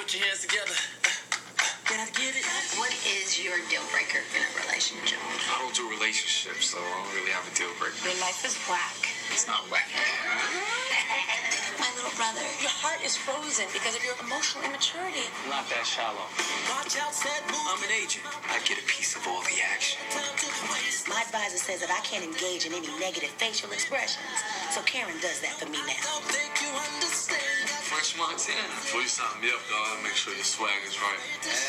put your hands together. Can I get it? What is your deal breaker in a relationship? I don't do relationships, so I don't really have a deal breaker. Your life is whack. It's not whack. My little brother, your heart is frozen because of your emotional immaturity. Not that shallow. Watch out, I'm an agent. I get a piece of all the action. My advisor says that I can't engage in any negative facial expressions, so Karen does that for me now. French Montana. Before you sign me up, dog, make sure your swag is right.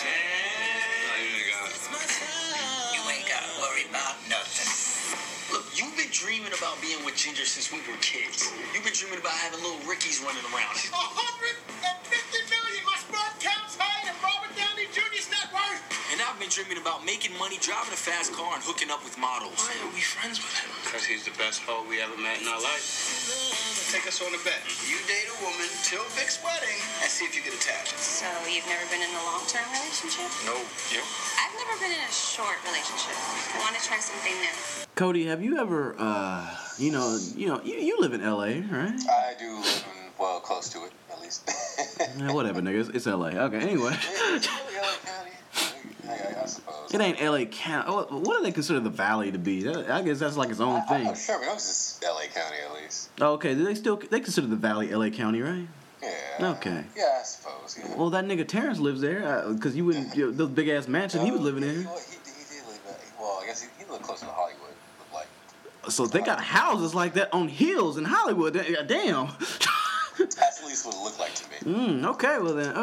You ain't gotta worry about nothing. Look, you've been dreaming about being with Ginger since we were kids. You've been dreaming about having little Rickies running around. $150 million. My sperm count's higher than Robert Downey Jr.'s net worth. And I've been dreaming about making money, driving a fast car, and hooking up with models. Why are we friends with him? Because he's the best hoe we ever met in our life. Take us on a bet. You date a woman till Vic's wedding and see if you get attached. So you've never been in a long-term relationship? No. You? I've never been in a short relationship. I want to try something new. Cody, have you ever, you live in L.A., right? I do live in, well, close to it, at least. Yeah, whatever, nigga. It's L.A. Okay, anyway. It's really LA County. I suppose. It ain't L.A. County. What do they consider the Valley to be? I guess that's like its own thing. I'm sure, but it's LA County at least. Okay, they consider the Valley L.A. County, right? Yeah. Okay. Yeah, I suppose. Yeah. Well, that nigga Terrence lives there, because you wouldn't, those big ass mansion he was living in. He did live. Well, I guess he lived closer to Hollywood. Looked like. So they got houses like that on hills in Hollywood. Damn. That's at least what it looked like to me. Okay, well then,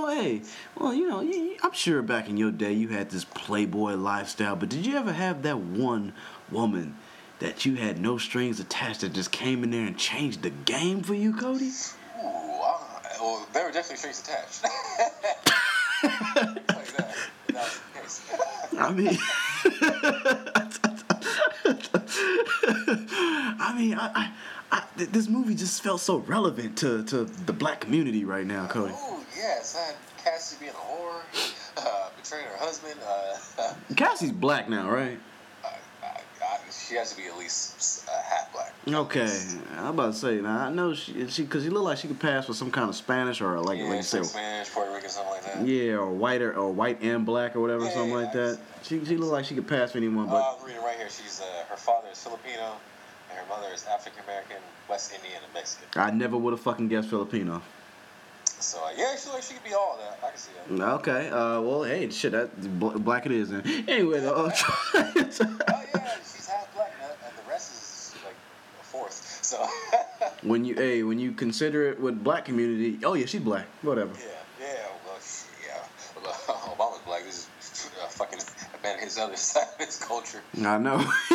I'm sure back in your day you had this playboy lifestyle, but did you ever have that one woman that you had no strings attached that just came in there and changed the game for you, Cody? Well, there were definitely strings attached. Like that. That was the case. This movie just felt so relevant to the black community right now, Cody. Oh, yes. I had Cassie being a whore, betraying her husband. Cassie's black now, right? She has to be at least half black. Okay, I'm about to say, now I know she because she looked like she could pass for some kind of Spanish or like you say, Spanish, Puerto Rican, something like that. Yeah, or white and black or whatever, something like that. She looked like she could pass for anyone. But I'm reading right here. She's her father is Filipino, and her mother is African American, West Indian, and Mexican. I never would have fucking guessed Filipino. So yeah, she could be all that. I can see that. Okay, well, hey, shit, that black it is then. Anyway, though. Oh yeah, she's half black, and the rest is like a fourth. So. when you consider it with black community, oh yeah, she's black. Whatever. Well, Obama's black. This is fucking abandon his other side of his culture. I know.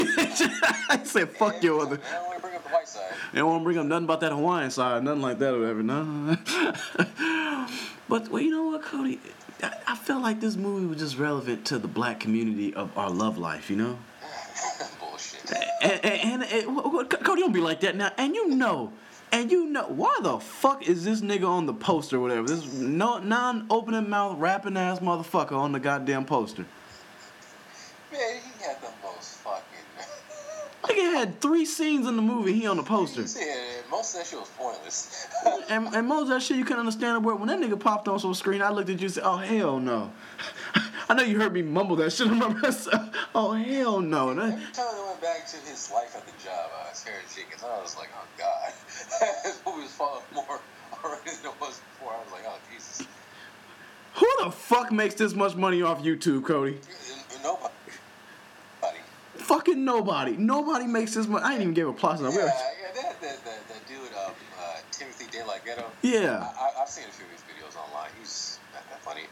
I said fuck your other. They don't want to bring up the white side. They don't want to bring up nothing about that Hawaiian side, nothing like that or whatever. No. But well, you know what, Cody? I felt like this movie was just relevant to the black community of our love life, you know? Bullshit. And Cody, don't be like that now. And you know, why the fuck is this nigga on the poster or whatever? This non-opening mouth, rapping ass motherfucker on the goddamn poster. Man, he had the most fucking. Nigga had 3 scenes in the movie. He on the poster. Yeah, most of that shit was pointless. and most of that shit you couldn't understand the word. When that nigga popped on some screen, I looked at you and said, "Oh hell no." I know you heard me mumble that shit. I remember. Oh hell no. Every time I went back to his life at the job, Sarah Jenkins, I was like, oh god, this movie was far more already than it was before. I was like, oh Jesus. Who the fuck makes this much money off YouTube, Cody? Nobody. Fucking nobody. Nobody makes this much. I ain't even give a plus. Yeah, that dude, Timothy De La Ghetto. Yeah. I've seen a few of his videos online. He's not that funny.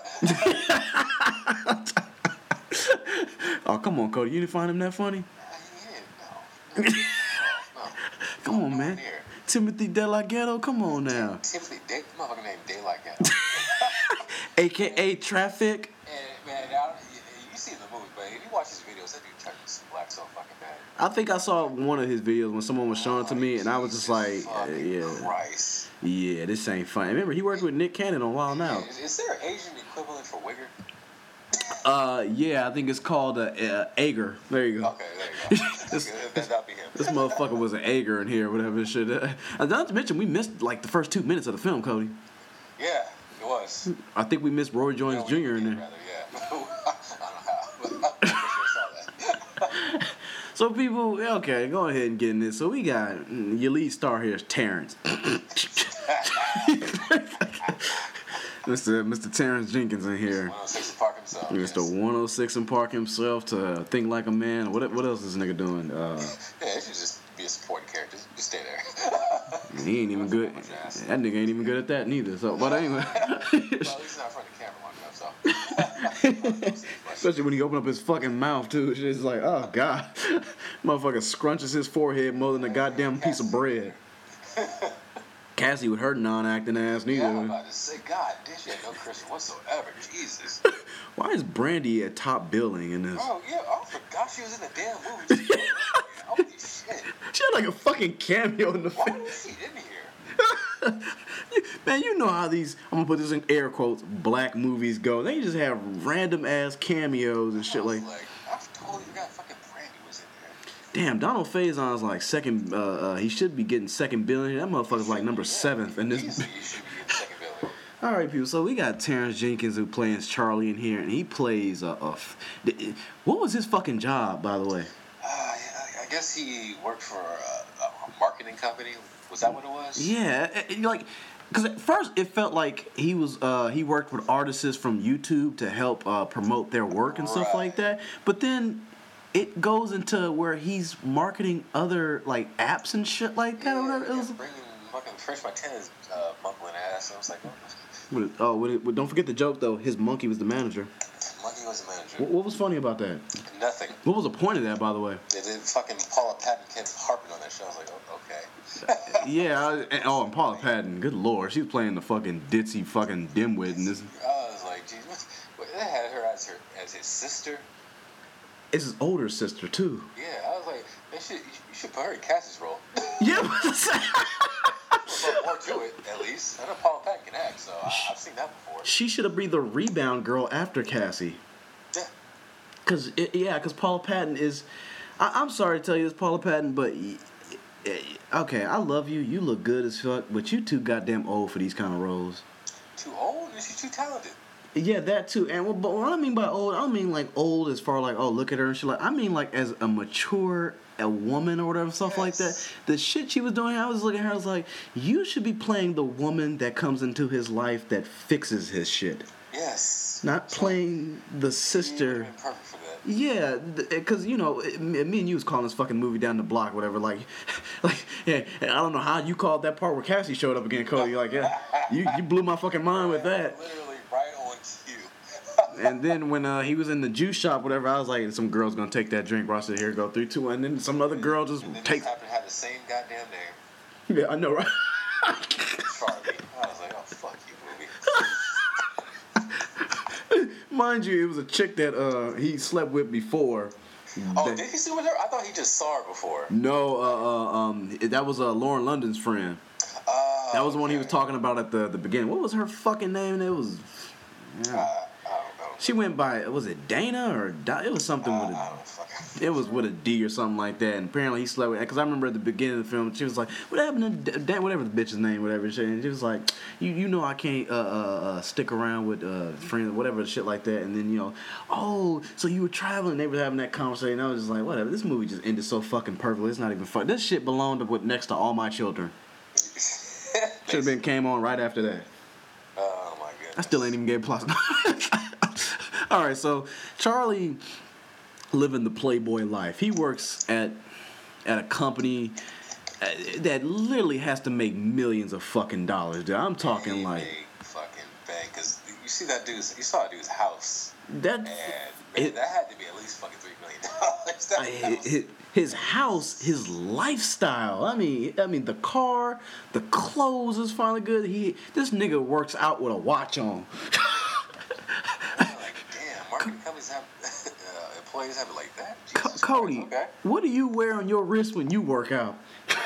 Oh, come on, Cody. You didn't find him that funny? No. Come on, man. Timothy De La Ghetto, come on now. Timothy, motherfucker named De La Ghetto. AKA Traffic. And man, you see the movie, but if you watch his videos, that dude tries to be black so fucking bad. I think I saw one of his videos when someone was showing it to me, and I was just like, Christ. Yeah, this ain't funny. Remember, he worked with Nick Cannon on Wild Now. Is there an Asian equivalent for Wigger? Yeah, I think it's called Ager. There you go. Okay, there you go. That'll be him. This motherfucker was an Ager in here, whatever shit. Not to mention, we missed like the first 2 minutes of the film, Cody. Yeah, it was. was. I think we missed Roy Jones Jr. in there. Rather, yeah. I don't know how. I saw that. So people, okay, go ahead and get in this. So we got your lead star here is Terrence. Mr. Terrence Jenkins in here. 106 and Park himself. Mr. Yes. 106 and Park himself to Think Like a Man. What else is this nigga doing? Yeah, it should just be a supporting character. Just stay there. He ain't even good. That nigga ain't even good at that neither. So, but anyway. Well, at least not in front of the camera long enough, so. Especially when he open up his fucking mouth too. It's just like, oh god, motherfucker scrunches his forehead more than a goddamn piece of bread. Cassie with her non-acting ass neither. Yeah, I'm about to say, God, this shit no Christian whatsoever. Jesus. Why is Brandy at top billing in this? Oh yeah, I forgot she was in the damn movie. Holy shit. She had like a fucking cameo in the Why film. was she in here? Man, you know how these, I'm gonna put this in air quotes, black movies go. They just have random ass cameos and shit like. I totally forgot fucking Brandy was in there. Damn, Donald Faison's like second. He should be getting second billing. That motherfucker's like number 7th in this. Easily, you should be in second billing. All right, people. So we got Terrence Jenkins who plays Charlie in here, and he plays what was his fucking job, by the way? I guess he worked for a marketing company. Was that what it was? Yeah, like, because at first it felt like he worked with artists from YouTube to help promote their work and stuff like that. But then it goes into where he's marketing other like apps and shit like that. Yeah, or whatever. It was. bringing fucking French Montana's mumbling ass. I was like, Don't forget the joke though. His monkey was the manager. Monkey was the manager. What was funny about that? Nothing. What was the point of that, by the way? They did fucking Paula Patton kept harping on that show. I was like, oh, okay. Yeah. And Paula Patton. Good lord, she's playing the fucking ditzy fucking dimwit in this. I was like, geez, they had her as his sister. It's his older sister too. Yeah, I was like, you should put her in Cassie's role. Yeah. More to it, at least. I know Paula Patton can act, so I've seen that before. She should have been the rebound girl after Cassie. Yeah. Because Paula Patton is. I'm sorry to tell you this, Paula Patton, but okay, I love you. You look good as fuck, but you too goddamn old for these kind of roles. Too old? Is she too talented? Yeah, that too. And but what I mean by old, I don't mean like old as far like, oh, look at her and shit. Like, I mean like as a mature woman or whatever, stuff like that. The shit she was doing, I was looking at her, I was like, you should be playing the woman that comes into his life that fixes his shit. Yes. Not playing the sister. Perfect for that. Yeah, because, you know, me and you was calling this fucking movie Down the Block, whatever. Like, yeah, and I don't know how you called that part where Cassie showed up again, Cody. Like, yeah, you blew my fucking mind with that. Literally right on cue. And then when he was in the juice shop, whatever, I was like, some girl's gonna take that drink. Where I said, here, go 3, 2, 1. And then some other girl just And then takes. just happened to have the same goddamn name. Yeah, I know, right? Charlie. I was like, oh, fuck you, movie. Mind you, it was a chick that he slept with before. Oh, did he sleep with her? I thought he just saw her before. No, that was Lauren London's friend. That was the one he was talking about at the beginning. What was her fucking name? It was. Yeah. I don't know. She went by, was it Dana or it was something with I a, don't fucking. it was with a D or something like that. And apparently he slept with, because I remember at the beginning of the film, she was like, what happened to Dan, whatever the bitch's name, whatever shit. And she was like, you know I can't stick around with friends, whatever shit like that. And then, you know, oh, so you were traveling. They were having that conversation. I was just like, whatever. This movie just ended so fucking perfectly. It's not even fun. This shit belonged to next to All My Children. Should have been came on right after that. Oh my goodness. I still ain't even get plus. All right, so Charlie living the Playboy life. He works at a company that literally has to make millions of fucking dollars. Dude, I'm talking like Big fucking bank, because you see that dude. You saw that dude's house, that. and man, that had to be at least fucking $3 million. His house, his lifestyle. I mean, the car, the clothes is finally good. This nigga works out with a watch on. Like, damn, marketing companies have employees have it like that. Jesus Cody, Christ, okay. what do you wear on your wrist when you work out?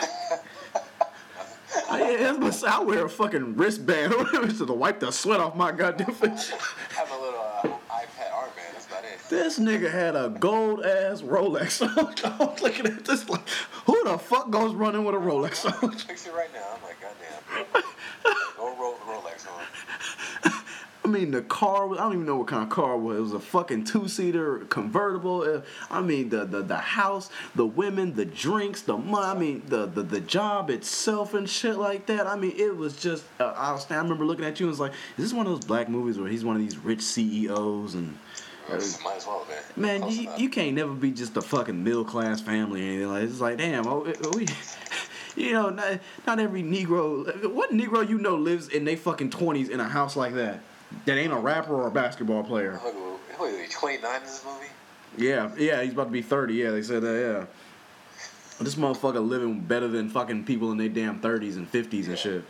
I wear a fucking wristband or whatever to wipe the sweat off my goddamn face. Have a little iPad armband. That's about it. This nigga had a gold ass Rolex on. I'm looking at this like, who the fuck goes running with a Rolex on? Picture right now. I'm like, goddamn. Go roll the Rolex on. mean, the car, I don't even know what kind of car it was. It was a fucking 2-seater convertible. I mean, the house, the women, the drinks, the money, I mean, the job itself and shit like that. I mean, it was just, I remember looking at you and was like, is this one of those black movies where he's one of these rich CEOs and... Might as well, man. Man, you can't never be just a fucking middle class family or anything like that. It's like, damn, we, you know, not every Negro. What Negro you know lives in they fucking 20s in a house like that? That ain't a rapper or a basketball player. Wait, 29 in this movie? Yeah, he's about to be 30. Yeah, they said that. Yeah, this motherfucker living better than fucking people in their damn 30s and 50s and shit.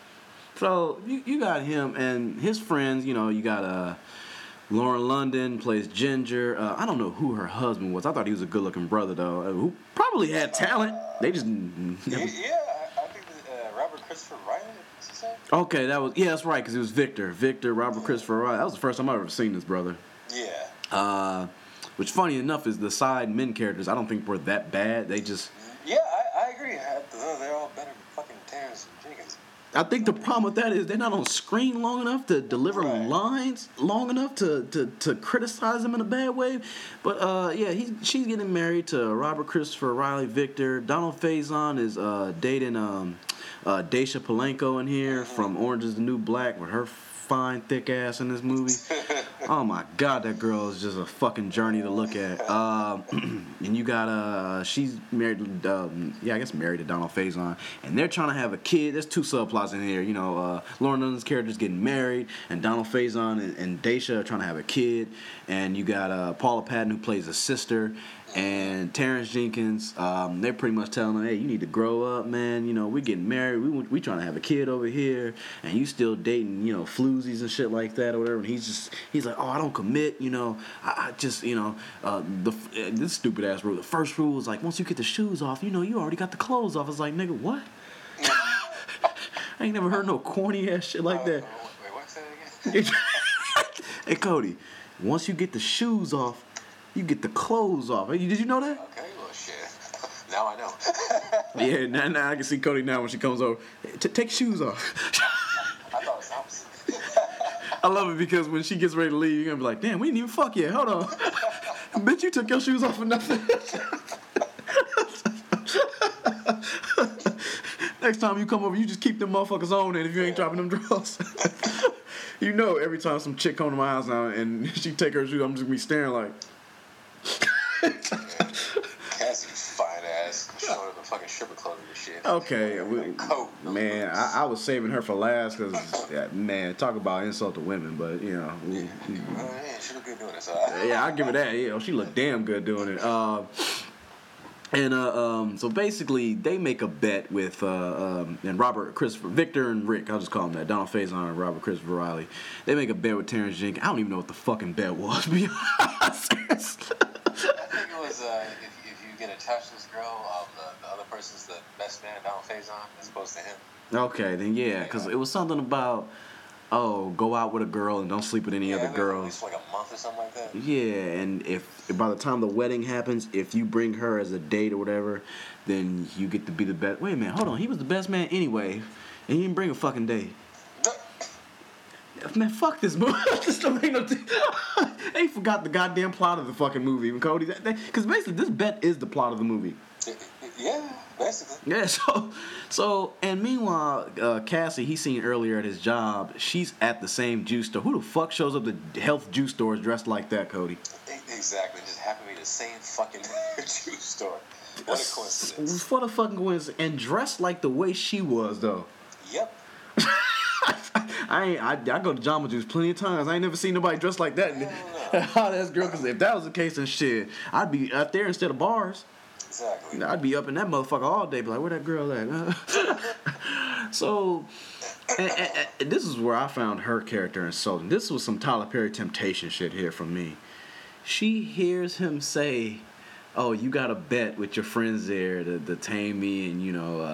So you got him and his friends. You know, you got Lauren London plays Ginger. I don't know who her husband was. I thought he was a good-looking brother, though, who probably had talent. They just never... I think Robert Christopher Riley, what's his name? Okay, that's right, because it was Victor, Robert Christopher Riley. That was the first time I've ever seen this brother. Yeah. Which, funny enough, is the side men characters, I don't think were that bad. They just... Yeah, I agree. They're all better than fucking Terrence Jenkins. I think the problem with that is they're not on screen long enough to deliver lines long enough to criticize them in a bad way. But she's getting married to Robert Christopher Riley, Victor. Donald Faison is dating Daisha Polanco in here from Orange Is the New Black with her fine thick ass in this movie. Oh my god, that girl is just a fucking journey to look at. And you got she's married married to Donald Faison, and they're trying to have a kid. There's two subplots in here. You know, Lauren London's character's getting married, and Donald Faison and Daisha are trying to have a kid. And you got Paula Patton, who plays a sister, and Terrence Jenkins. They're pretty much telling him, hey, you need to grow up, man. You know, we're getting married. We trying to have a kid over here, and you still dating, you know, floozies and shit like that or whatever. And he's like, oh, I don't commit. You know, I just, you know, this stupid ass rule. The first rule is like, once you get the shoes off, you know, you already got the clothes off. It's like, nigga, what? I ain't never heard no corny ass shit like that. Wait, what's that again? Hey, Cody, once you get the shoes off, you get the clothes off. Did you know that? Okay, well, shit. Now I know. Yeah, now I can see Cody now when she comes over. Take shoes off. I thought it was the opposite. I love it because when she gets ready to leave, you're going to be like, damn, we didn't even fuck yet. Hold on. Bitch, you took your shoes off for nothing. Next time you come over, you just keep them motherfuckers on, and if you ain't dropping them drawers. You know, every time some chick come to my house now and she take her shoes, I'm just going to be staring like... Cassie's fine ass showing her the fucking stripper clothes and shit. Okay, Man, I was saving her for last because, man, talk about insult to women, but, you know. She look good doing it, so Yeah, I'll give her that. You know, she looked damn good doing it. So basically, they make a bet with and Victor and Rick. I'll just call them that. Donald Faison and Robert Christopher Riley. They make a bet with Terrence Jenkins. I don't even know what the fucking bet was. To be honest. I think it was if you get attached to this girl, the other person's the best man, Donald Faison, as opposed to him. Okay, then yeah, because it was something about go out with a girl and don't sleep with any other girls. At least like a month or something like that. Yeah, and if by the time the wedding happens, if you bring her as a date or whatever, then you get to be the best. Wait a minute, hold on. He was the best man anyway, and he didn't bring a fucking date. Man, fuck this movie. This don't make no They forgot the goddamn plot of the fucking movie, Cody. Because basically, this bet is the plot of the movie. Yeah, basically. Yeah, so and meanwhile, Cassie, he's seen earlier at his job, she's at the same juice store. Who the fuck shows up to health juice stores dressed like that, Cody? Exactly. Just happened to be the same fucking juice store. What a coincidence. What a fucking coincidence. And dressed like the way she was, though. Yep. I go to Jamba Juice plenty of times. I ain't never seen nobody dressed like that. Hot ass girl, because if that was the case, then shit, I'd be up there instead of bars. Exactly. I'd be up in that motherfucker all day, be like, where that girl at? So, and this is where I found her character insulting. This was some Tyler Perry Temptation shit here from me. She hears him say, oh, you got a bet with your friends there to tame me, and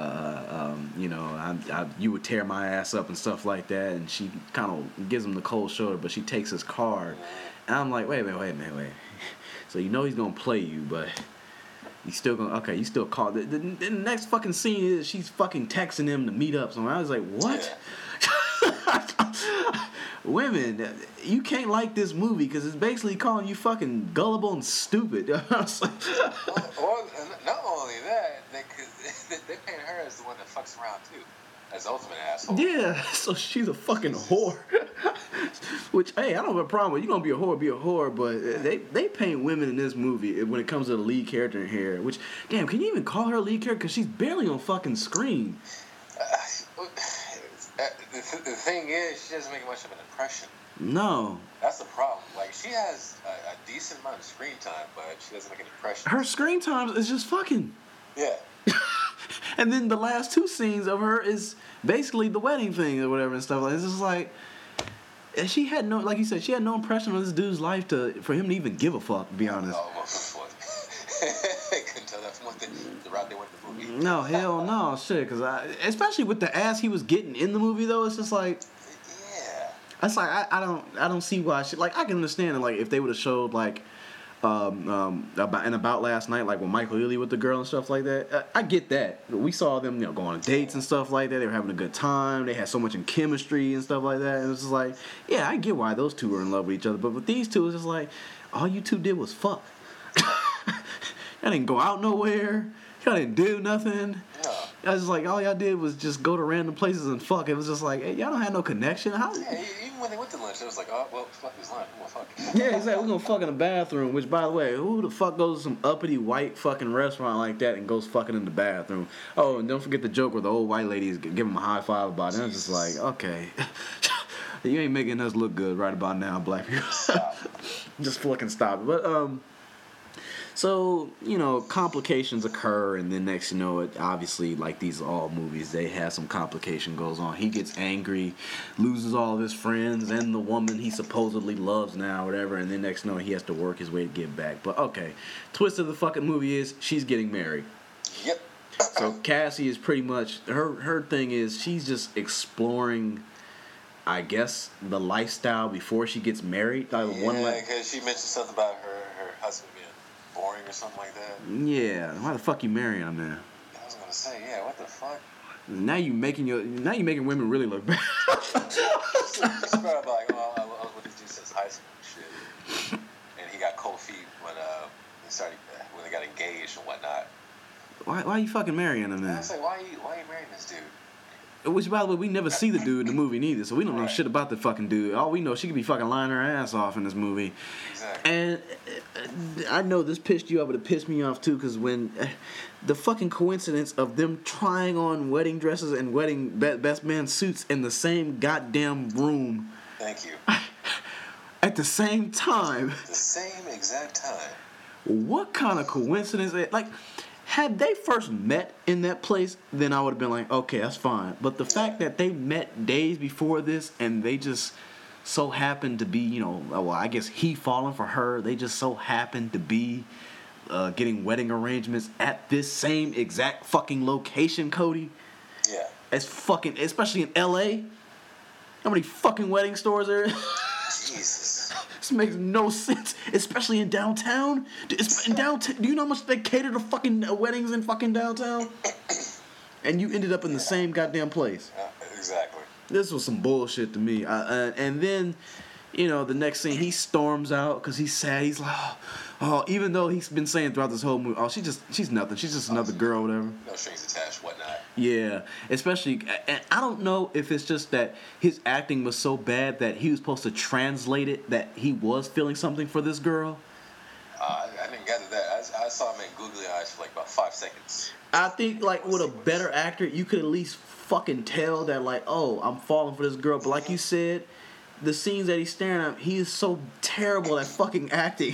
you would tear my ass up and stuff like that. And she kind of gives him the cold shoulder, but she takes his card, and I'm like, wait a minute. So you know he's gonna play you, but you still gonna you still call. The next fucking scene is she's fucking texting him to meet up. So I was like, what? women, you can't like this movie because it's basically calling you fucking gullible and stupid. I was like, Well, not only that, they paint her as the one that fucks around too, as the ultimate asshole. yeah, so she's a fucking whore. Which, hey, I don't have a problem with you gonna be a whore, but they paint women in this movie when it comes to the lead character in here. Which, damn, can you even call her a lead character? Because she's barely on fucking screen. The thing is, she doesn't make much of an impression. No. That's the problem. Like, she has a decent amount of screen time, but she doesn't make an impression. Her screen time is just fucking. Yeah. And then the last two scenes of her is basically the wedding thing or whatever and stuff like that. It's just like, and she had no, like you said, she had no impression on this dude's life for him to even give a fuck, to be honest. Oh, well, fuck. I couldn't tell that from the route they went in the movie. No, hell no, shit, because especially with the ass he was getting in the movie, though, it's just like, Yeah. it's like, I don't see why, like, I can understand it, like, if they would have showed, like, about last night, like with Michael Ealy with the girl and stuff like that. I get that. We saw them, go on dates and stuff like that. They were having a good time. They had so much in chemistry and stuff like that. And it's just like, yeah, I get why those two were in love with each other. But with these two, it's just like, all you two did was fuck. Y'all didn't go out nowhere. Y'all didn't do nothing. No. I was just like, all y'all did was just go to random places and fuck. It was just like, hey, y'all don't have no connection. How? Yeah, even when they went to lunch, it was like, oh, well, fuck this lunch. Well, fuck. Yeah, exactly. We're gonna fuck in the bathroom. Which, by the way, who the fuck goes to some uppity white fucking restaurant like that and goes fucking in the bathroom? Oh, and don't forget the joke where the old white lady is giving him a high five about it. And I'm just like, okay, you ain't making us look good right about now, black people. Just fucking stop it. But so, complications occur, and then next you know it, obviously, like these all movies, they have some complication goes on. He gets angry, loses all of his friends and the woman he supposedly loves now, whatever, and then next you know he has to work his way to get back. But okay, twist of the fucking movie is she's getting married. Yep. So Cassie is pretty much, her thing is she's just exploring, I guess, the lifestyle before she gets married. Yeah, because she mentioned something about her husband being boring or something like that. Yeah, why the fuck you marrying him then? I was gonna say, yeah, what the fuck? Now you making women really look bad. She's probably like, oh, I was with this dude since high school and shit, and he got cold feet when they got engaged and whatnot. Why you fucking marrying him And I then? was like, why are you marrying this dude? Which, by the way, we never see the dude in the movie neither, so we don't know Right. shit about the fucking dude. All we know, she could be fucking lying her ass off in this movie. Exactly. And I know this pissed you off, but it pissed me off too, because when the fucking coincidence of them trying on wedding dresses and wedding best man suits in the same goddamn room Thank you. at the same time, The same exact time. what kind of coincidence? Like, had they first met in that place, then I would have been like, okay, that's fine. But the fact that they met days before this and they just so happened to be, well, I guess he falling for her. They just so happened to be getting wedding arrangements at this same exact fucking location, Cody. Yeah. It's fucking, especially in LA. How many fucking wedding stores there is? Jesus. This makes no sense, especially in downtown. Do you know how much they cater to fucking weddings in fucking downtown? And you ended up in the same goddamn place. Exactly. This was some bullshit to me. And then, the next scene, he storms out because he's sad. He's like, oh, even though he's been saying throughout this whole movie, oh, she's nothing. She's just another girl, whatever. No strings attached, whatnot. Yeah, especially, and I don't know if it's just that his acting was so bad that he was supposed to translate it, that he was feeling something for this girl. I didn't gather that. I saw him make googly eyes for like about 5 seconds. I think, like, with a better actor, you could at least fucking tell that, like, oh, I'm falling for this girl. But like you said, the scenes that he's staring at, he is so terrible at fucking acting.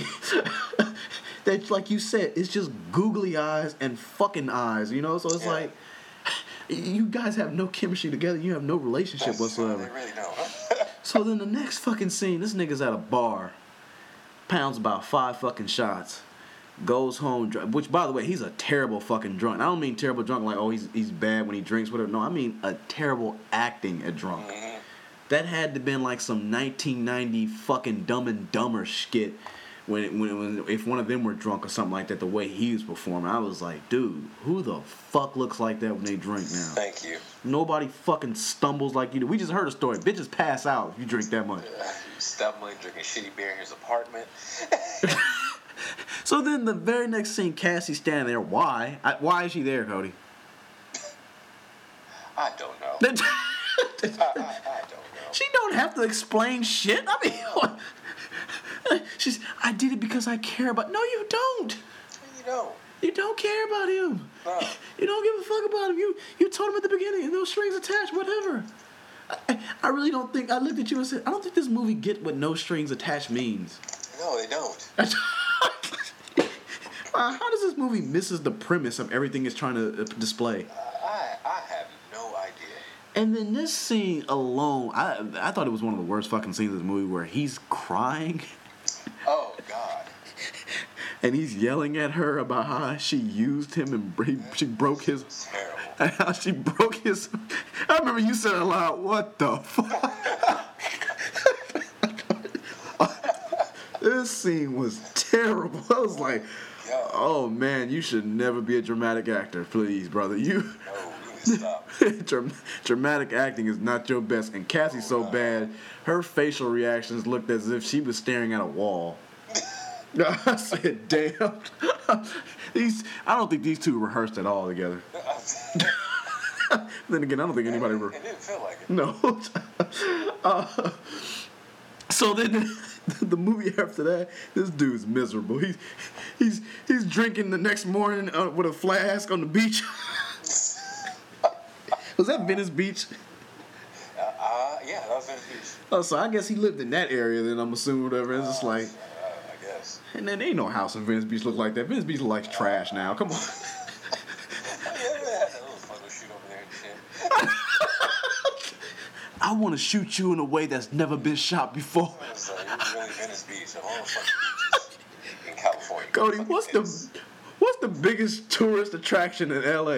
That, like you said, it's just googly eyes and fucking eyes, So it's like, you guys have no chemistry together. You have no relationship whatsoever. They really don't. So then the next fucking scene, this nigga's at a bar, pounds about 5 fucking shots, goes home, which, by the way, he's a terrible fucking drunk. I don't mean terrible drunk like, oh, he's bad when he drinks, whatever. No, I mean a terrible acting at drunk. Mm-hmm. That had to been like some 1990 fucking Dumb and Dumber skit if one of them were drunk or something like that, the way he was performing, I was like, dude, who the fuck looks like that when they drink now? Thank you. Nobody fucking stumbles like you do. We just heard a story. Bitches pass out if you drink that much. Stumbling, drinking shitty beer in his apartment. So then the very next scene, Cassie's standing there. Why? Why is she there, Cody? I don't know. I don't know. She don't have to explain shit. I mean, I did it because I care about. No, you don't. You know. You don't care about him. No. You don't give a fuck about him. You told him at the beginning, no strings attached, whatever. I really don't think. I looked at you and said, I don't think this movie get what no strings attached means. No, they don't. How does this movie misses the premise of everything it's trying to display? I have no idea. And then this scene alone, I thought it was one of the worst fucking scenes of the movie where he's crying. Oh, God. And he's yelling at her about how she used him and she broke his... Terrible. And how she broke his... I remember you said out loud, what the fuck? This scene was terrible. I was like, oh man, you should never be a dramatic actor, please, brother. No, you need to stop. Dramatic acting is not your best. And Cassie's so bad, her facial reactions looked as if she was staring at a wall. I said, damn. I don't think these two rehearsed at all together. Then again, I don't think anybody... It didn't feel like it. No. So then the movie after that, this dude's miserable. He's drinking the next morning with a flask on the beach. Was that Venice Beach? Yeah, that was Venice Beach. Oh, so I guess he lived in that area then, I'm assuming, whatever. It's just like... I guess. And then ain't no house in Venice Beach look like that. Venice Beach look like trash now. Come on. I want to shoot you in a way that's never been shot before. It's really Venice Beach, of all the fucking beaches in California. Cody, what's the biggest tourist attraction in LA?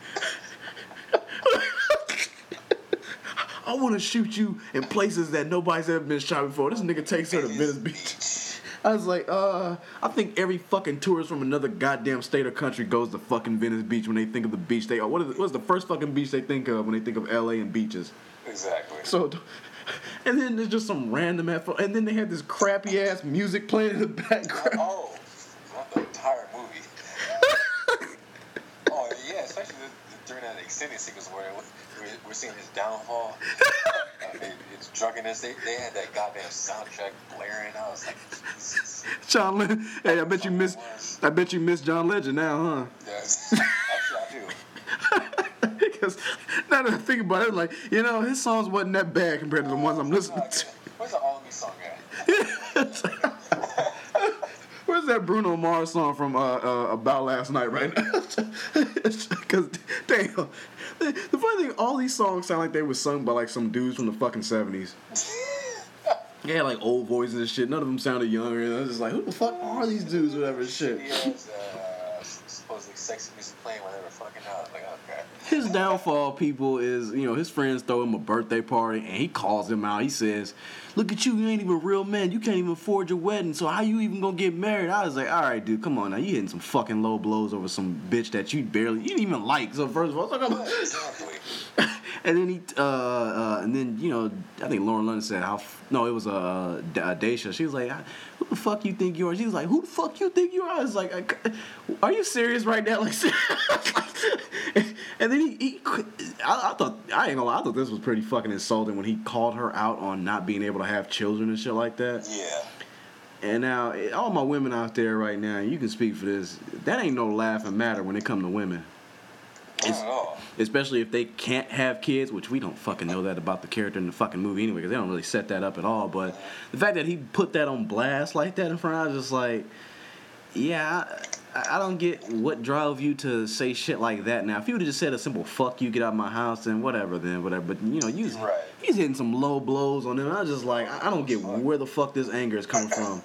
I want to shoot you in places that nobody's ever been shot before. This nigga takes her to Venice Beach. I was like, I think every fucking tourist from another goddamn state or country goes to fucking Venice Beach when they think of the beach. What's the first fucking beach they think of when they think of LA and beaches? Exactly. So, and then there's just some random and then they had this crappy ass music playing in the background. Oh, not the entire movie. Oh yeah, especially during that extended sequence where we're seeing his downfall. His drunkenness. They had that goddamn soundtrack blaring. I was like, Jesus. John Legend. Hey, I bet you miss John Legend now, huh? Yes. Actually, I do. Because now that I think about it, like, his songs wasn't that bad compared to the ones I'm listening to. Where's the All Me song at? Where's that Bruno Mars song from About Last Night right now? Because, damn. The funny thing, all these songs sound like they were sung by, like, some dudes from the fucking 70s. They had, like, old voices and shit. None of them sounded younger. And I was just like, who the fuck are these dudes, whatever shit? Supposedly sexy music playing when they were fucking out. Like, okay. His downfall, people, is, his friends throw him a birthday party, and he calls him out. He says, look at you ain't even a real man. You can't even afford your wedding, so how you even gonna get married? I was like, all right, dude, come on now. You hitting some fucking low blows over some bitch that you didn't even like. So first of all, Exactly. and then I think Lauren London said it was Daisha. She was like, who the fuck you think you are? She was like, who the fuck you think you are? I was like, are you serious right now? Like, and then I thought this was pretty fucking insulting when he called her out on not being able to have children and shit like that. Yeah. And now, all my women out there right now, you can speak for this, that ain't no laughing matter when it come to women. Not at all. Especially if they can't have kids, which we don't fucking know that about the character in the fucking movie anyway, because they don't really set that up at all. But the fact that he put that on blast like that in front, I was just like, yeah, I don't get what drove you to say shit like that. Now, if you would have just said a simple "fuck you, get out of my house," then whatever. But he's hitting some low blows on them. I was just like, I don't get where the fuck this anger is coming from.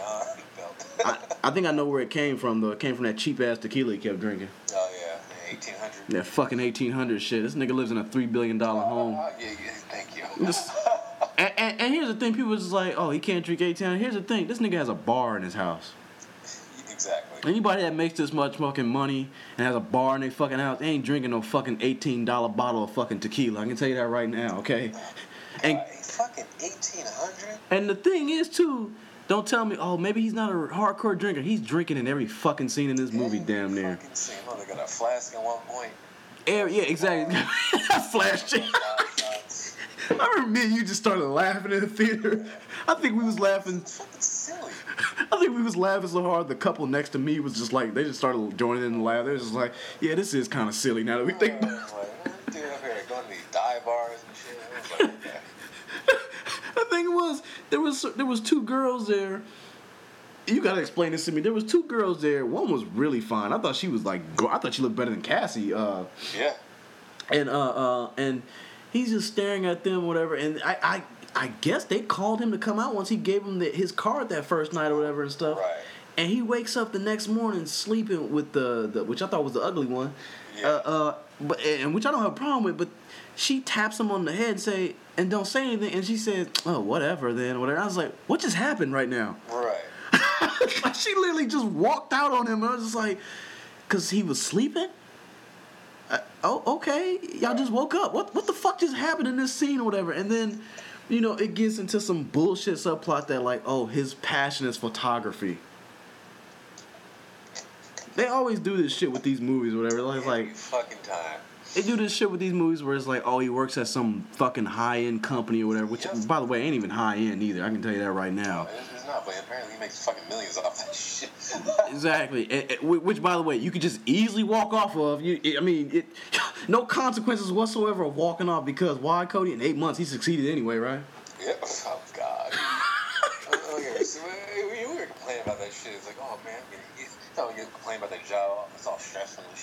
I think I know where it came from though. It came from that cheap ass tequila he kept drinking. Oh yeah, 1800. That fucking 1800 shit. This nigga lives in a $3 billion home. Yeah, thank you. And here's the thing, people are just like, oh, he can't drink 18. Here's the thing, this nigga has a bar in his house. Exactly. Anybody that makes this much fucking money and has a bar in their fucking house, they ain't drinking no fucking $18 bottle of fucking tequila. I can tell you that right now, okay? And fucking 1,800. And the thing is, too, don't tell me, oh, maybe he's not a hardcore drinker. He's drinking in every fucking scene in this movie, damn near. Fucking scene. Oh, they got a flask at one point. Yeah, exactly. Flash check. I remember me and you just started laughing in the theater. I think we was laughing. It's fucking silly. I think we was laughing so hard the couple next to me was just like, they just started joining in the laugh. They was just like, yeah, this is kind of silly now that we think about it. Like, dude up here going to these dive bars and shit. I was like, okay. The thing was, there was two girls there. You gotta explain this to me. There was two girls there. One was really fine. I thought she was like, I thought she looked better than Cassie. Yeah. And he's just staring at them, whatever. And I guess they called him to come out once he gave him his card that first night or whatever and stuff. Right. And he wakes up the next morning sleeping with the which I thought was the ugly one. Yeah. But which I don't have a problem with. But she taps him on the head and don't say anything. And she said, oh, whatever then, whatever. I was like, what just happened right now? Right. Like, she literally just walked out on him. And I was just like, because he was sleeping? Oh, okay. Y'all just woke up. What the fuck just happened in this scene or whatever? And then, you know, it gets into some bullshit subplot that, like, oh, his passion is photography. They always do this shit with these movies or whatever. Like, Every fucking time. they do this shit with these movies where it's like, oh, he works at some fucking high-end company or whatever, which, Yes. by the way, ain't even high-end either. I can tell you that right now. It's not, but apparently he makes fucking millions off that shit. Exactly. Which, by the way, you could just easily walk off of. No consequences whatsoever of walking off because why, Cody? In 8 months, he succeeded anyway, right? Yep. Oh, God. Okay, so we were complaining about that shit. It's like, oh, man, you complain about that job. It's all stressful and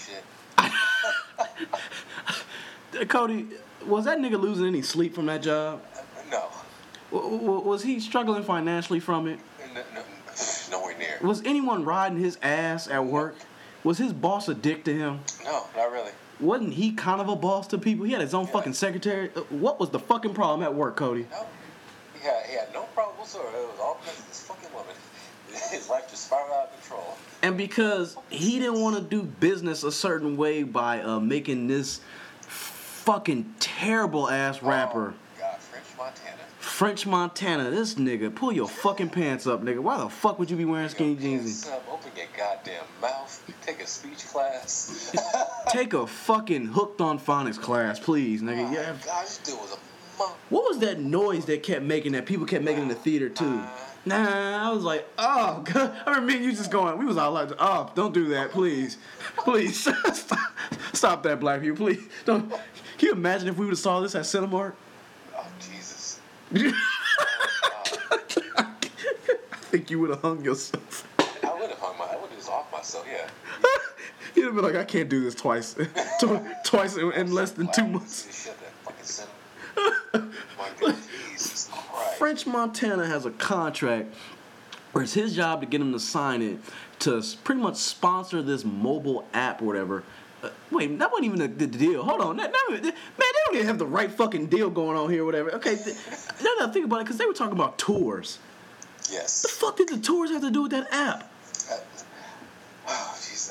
shit. Cody, was that nigga losing any sleep from that job? No. Was he struggling financially from it? Nowhere near. Was anyone riding his ass at work? Was his boss a dick to him? No, not really. Wasn't he kind of a boss to people? He had his own fucking secretary. What was the fucking problem at work, Cody? No. He had no problem whatsoever. It was all because of this fucking woman. His life just spiraled out of control. And because he didn't want to do business a certain way by making this fucking terrible ass rapper. Oh, God, French Montana. French Montana, this nigga, pull your fucking pants up, nigga. Why the fuck would you be wearing skinny jeans? Open your goddamn mouth. Take a speech class. Take a fucking hooked on phonics class, please, nigga. Yeah. God, this dude was a monk. What was that noise that kept making that people kept making in the theater too? Nah, I was like, oh, God. I remember me and you just going, we was all like, oh, don't do that, please. Please. Stop that, black people, please. Don't. Can you imagine if we would have saw this at Cinemark? Oh, Jesus. I think you would have hung yourself. I would have just off myself, yeah. You'd have been like, I can't do this twice. Twice in less than 2 months. Shut that fucking cinema. My God, Jesus Christ. French Montana has a contract where it's his job to get him to sign it to pretty much sponsor this mobile app or whatever. Wait, that wasn't even the deal. Hold on. Man, they don't even have the right fucking deal going on here or whatever. Okay, now that I think about it, because they were talking about tours. Yes. The fuck did the tours have to do with that app? Oh, jeez.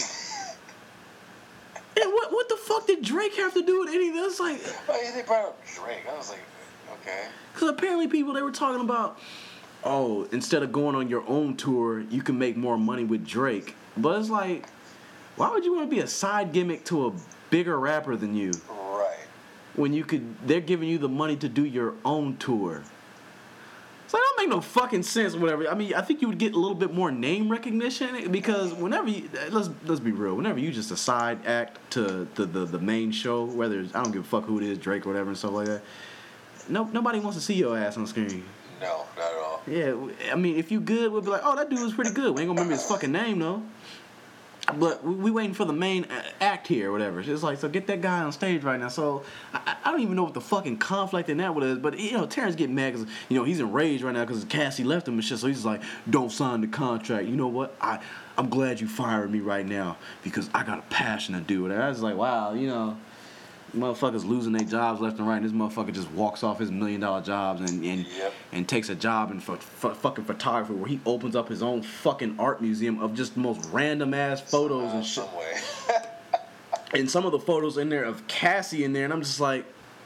And what the fuck did Drake have to do with any of this? Like, They brought up Drake. I was like, okay. because apparently people, they were talking about, oh, instead of going on your own tour, you can make more money with Drake. But it's like, why would you want to be a side gimmick to a bigger rapper than you? Right. When they're giving you the money to do your own tour. So that don't make no fucking sense or whatever. I mean, I think you would get a little bit more name recognition because whenever you, let's be real, whenever you just a side act to the main show, whether it's, I don't give a fuck who it is, Drake or whatever and stuff like that, nobody wants to see your ass on screen. No, not at all. Yeah, I mean, if you good, we'll be like, oh, that dude was pretty good. We ain't gonna remember his fucking name, though. But we waiting for the main act here or whatever. It's like, so get that guy on stage right now. So I don't even know what the fucking conflict in that is. But, you know, Terrence getting mad because, you know, he's enraged right now because Cassie left him and shit. So he's like, don't sign the contract. You know what? I'm glad you fired me right now because I got a passion to do it. And I was like, wow, you know, Motherfuckers losing their jobs left and right. And this motherfucker just walks off his $1 million jobs and takes a job in fucking photography where he opens up his own fucking art museum of just the most random ass photos and shit. Some way. And some of the photos in there of Cassie in there, and I'm just like,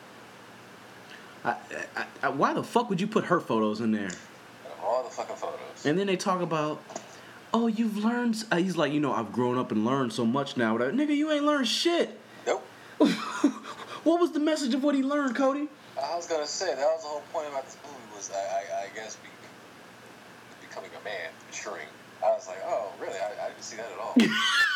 why the fuck would you put her photos in there? All the fucking photos. And then they talk about, oh, you've learned. He's like, I've grown up and learned so much now. Nigga, you ain't learned shit. Nope. What was the message of what he learned, Cody? I was gonna say that was the whole point about this movie was I guess becoming a man, maturing. I was like, oh, really? I didn't see that at all.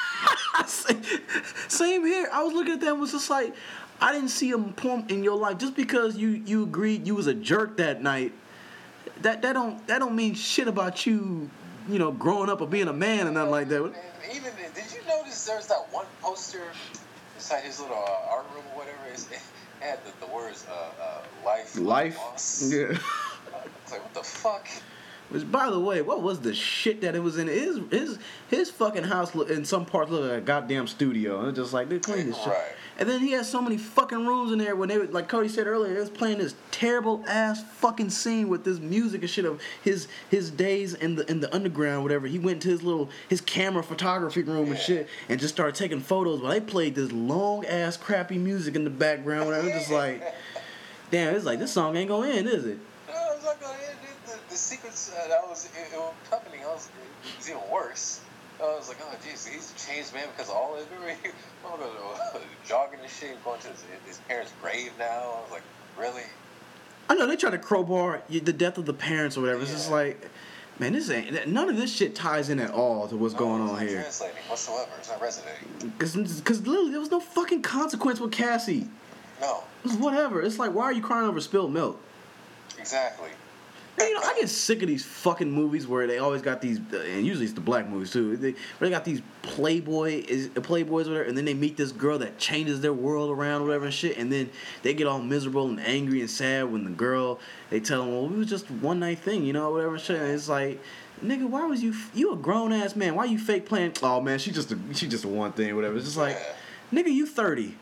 Same here. I was looking at that and was just like, I didn't see a point in your life just because you agreed you was a jerk that night. That don't mean shit about you, growing up or being a man and nothing like that. And even did you notice there's that one poster inside his little art room or whatever? It had the words life. Loss. Yeah. It's like, what the fuck? Which, by the way, what was the shit that it was in? His fucking house in some parts looked like a goddamn studio. And it's just like, they clean this shit. Right. And then he has so many fucking rooms in there when they were, like Cody said earlier, they was playing this terrible ass fucking scene with this music and shit of his days in the underground, whatever. He went to his camera photography room and shit and just started taking photos while they played this long ass crappy music in the background. Whatever. It's just like, damn, it's like, this song ain't gonna end, is it? No, it's not gonna end. The sequence that was accompanying, it was even worse. I was like, oh, jeez, he's a changed man because of all of it. I'm jogging and shit, going to his parents' grave now. I was like, really? I know they try to crowbar the death of the parents or whatever. It's just like, man, none of this shit ties in at all to what's going on here. It's not translating whatsoever. It's not resonating. Because literally there was no fucking consequence with Cassie. No. It was whatever. It's like, why are you crying over spilled milk? Exactly. And, I get sick of these fucking movies where they always got these, and usually it's the black movies too. Where they got these playboys or whatever, and then they meet this girl that changes their world around, whatever and shit, and then they get all miserable and angry and sad when the girl, they tell them, well, it was just one night thing, whatever and shit. And it's like, nigga, why was you a grown ass man? Why you fake playing? Oh man, she just a one thing, whatever. It's just like, nigga, you 30.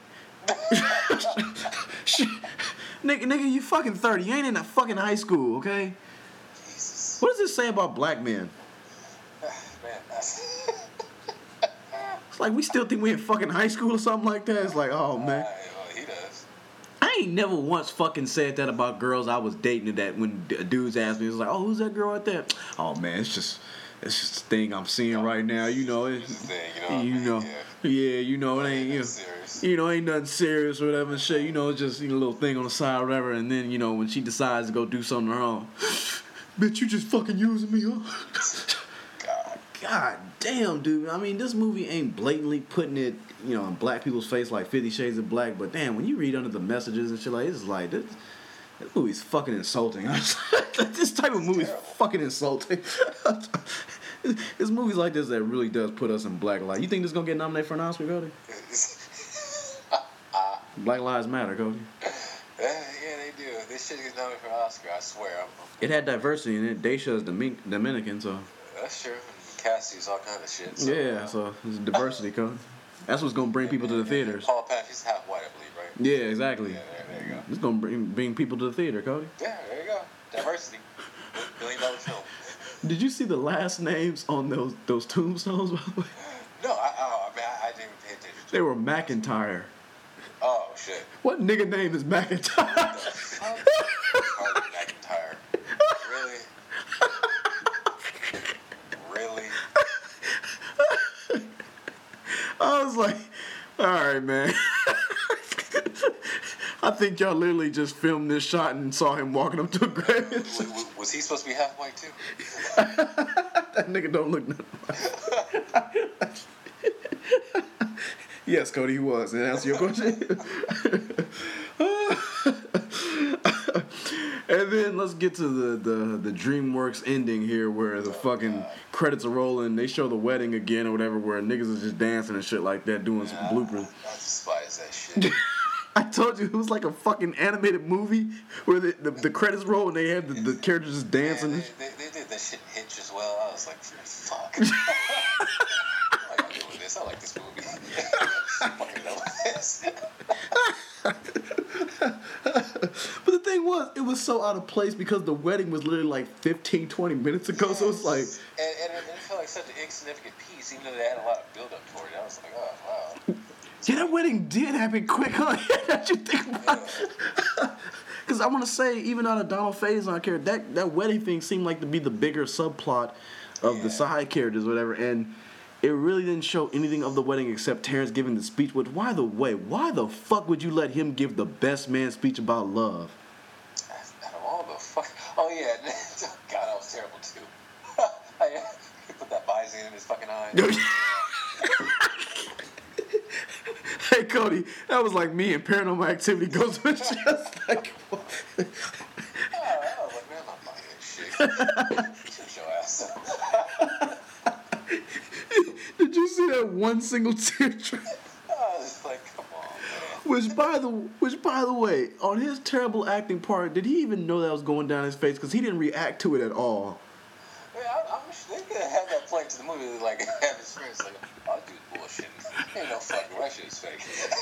Nigga, you fucking 30. You ain't in that fucking high school, okay? Jesus. What does this say about black men? Man, It's like we still think we in fucking high school or something like that. It's like, oh man. well, he does. I ain't never once fucking said that about girls I was dating. That when dudes asked me, it was like, oh, who's that girl right there? Oh man, it's just a thing I'm seeing right now. It's a thing, it ain't ain't nothing serious or whatever and shit. It's just a little thing on the side or whatever. And then when she decides to go do something wrong, bitch, you just fucking using me, huh? God damn, dude. I mean, this movie ain't blatantly putting it, in black people's face like 50 Shades of Black. But damn, when you read under the messages and shit like this, this movie's fucking insulting. This type of movie's fucking insulting. It's movies like this that really does put us in black light. You think this is gonna get nominated for an Oscar, Cody? Black Lives Matter, Cody. Yeah, they do. This shit gets nominated for an Oscar, I swear. It had diversity in it. Daisha is Dominican, so. That's true. Cassie's all kind of shit. So, yeah, so it's diversity, Cody. That's what's gonna bring people to the theaters. Paul Patch, he's half white, I believe, right? Yeah, exactly. Yeah, there you go. It's gonna bring people to the theater, Cody. Yeah, there you go. Diversity. $1 billion film. Did you see the last names on those tombstones, by the way? No, I didn't even pay attention. They were McIntyre. Oh, shit. What nigga name is McIntyre? Harvey McIntyre. Really? Really? I was like, all right, man. I think y'all literally just filmed this shot and saw him walking up to a grave. Was he supposed to be half white, too? That nigga don't look nothing like. Yes, Cody, he was. And answer your question. And then let's get to the DreamWorks ending here, where the fucking credits are rolling. They show the wedding again or whatever, where niggas is just dancing and shit like that, doing some bloopers. I despise that shit. I told you it was like a fucking animated movie where the credits roll and they had the characters just dancing. Man, they did that shit Hitch as well. I was like, fuck. I like doing this. I like this movie. I fucking know this. But the thing was, it was so out of place because the wedding was literally like 15, 20 minutes ago. So it's like, and it felt like such an insignificant piece, even though they had a lot of build up for it. I was like, oh wow. yeah, that wedding did happen quick, huh? That you think about it. Because I want to say, even out of Donald Faison character, that wedding thing seemed like to be the bigger subplot of the side characters, whatever, and it really didn't show anything of the wedding except Terrence giving the speech. Which, why the fuck would you let him give the best man speech about love? Out of all the fuck. Oh yeah, God, that was terrible too. He put that Visine in his fucking eye. Hey Cody, that was like me and Paranormal Activity goes with just like. I was like, man, I'm not buying that shit. Shut your ass up. Did you see that one single teardrop? I was like, come on, man. Which by the way, on his terrible acting part, did he even know that was going down his face? Because he didn't react to it at all. Man, I wish they could have had that play to the movie, like have his friends like, oh, dude, bullshit. Ain't no fucking way, shit's fake.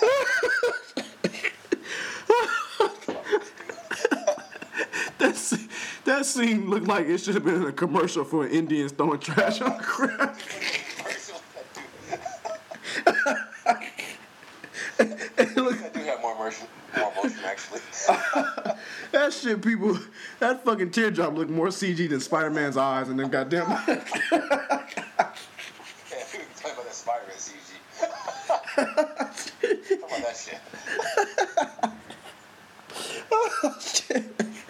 That scene looked like it should have been in a commercial for Indians throwing trash on the ground. I do have more emotion actually. That shit, people, that fucking teardrop looked more CG than Spider-Man's eyes and them goddamn. Yeah, people can tell about that Spider-Man CG. Talk about that shit. Oh, shit.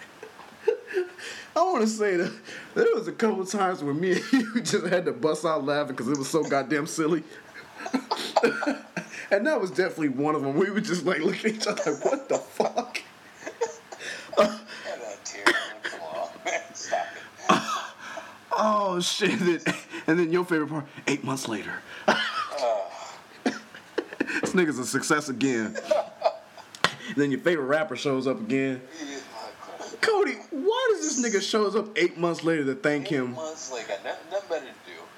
I want to say that there was a couple times where me and you just had to bust out laughing because it was so goddamn silly. And that was definitely one of them. We were just like looking at each other like, what the fuck? And a tear. Come on, man. Stop it. Oh, shit. And then your favorite part, 8 months later. This nigga's a success again. Then your favorite rapper shows up again. Cody, why does this nigga shows up 8 months later to thank him? 8 months later, got nothing better to do.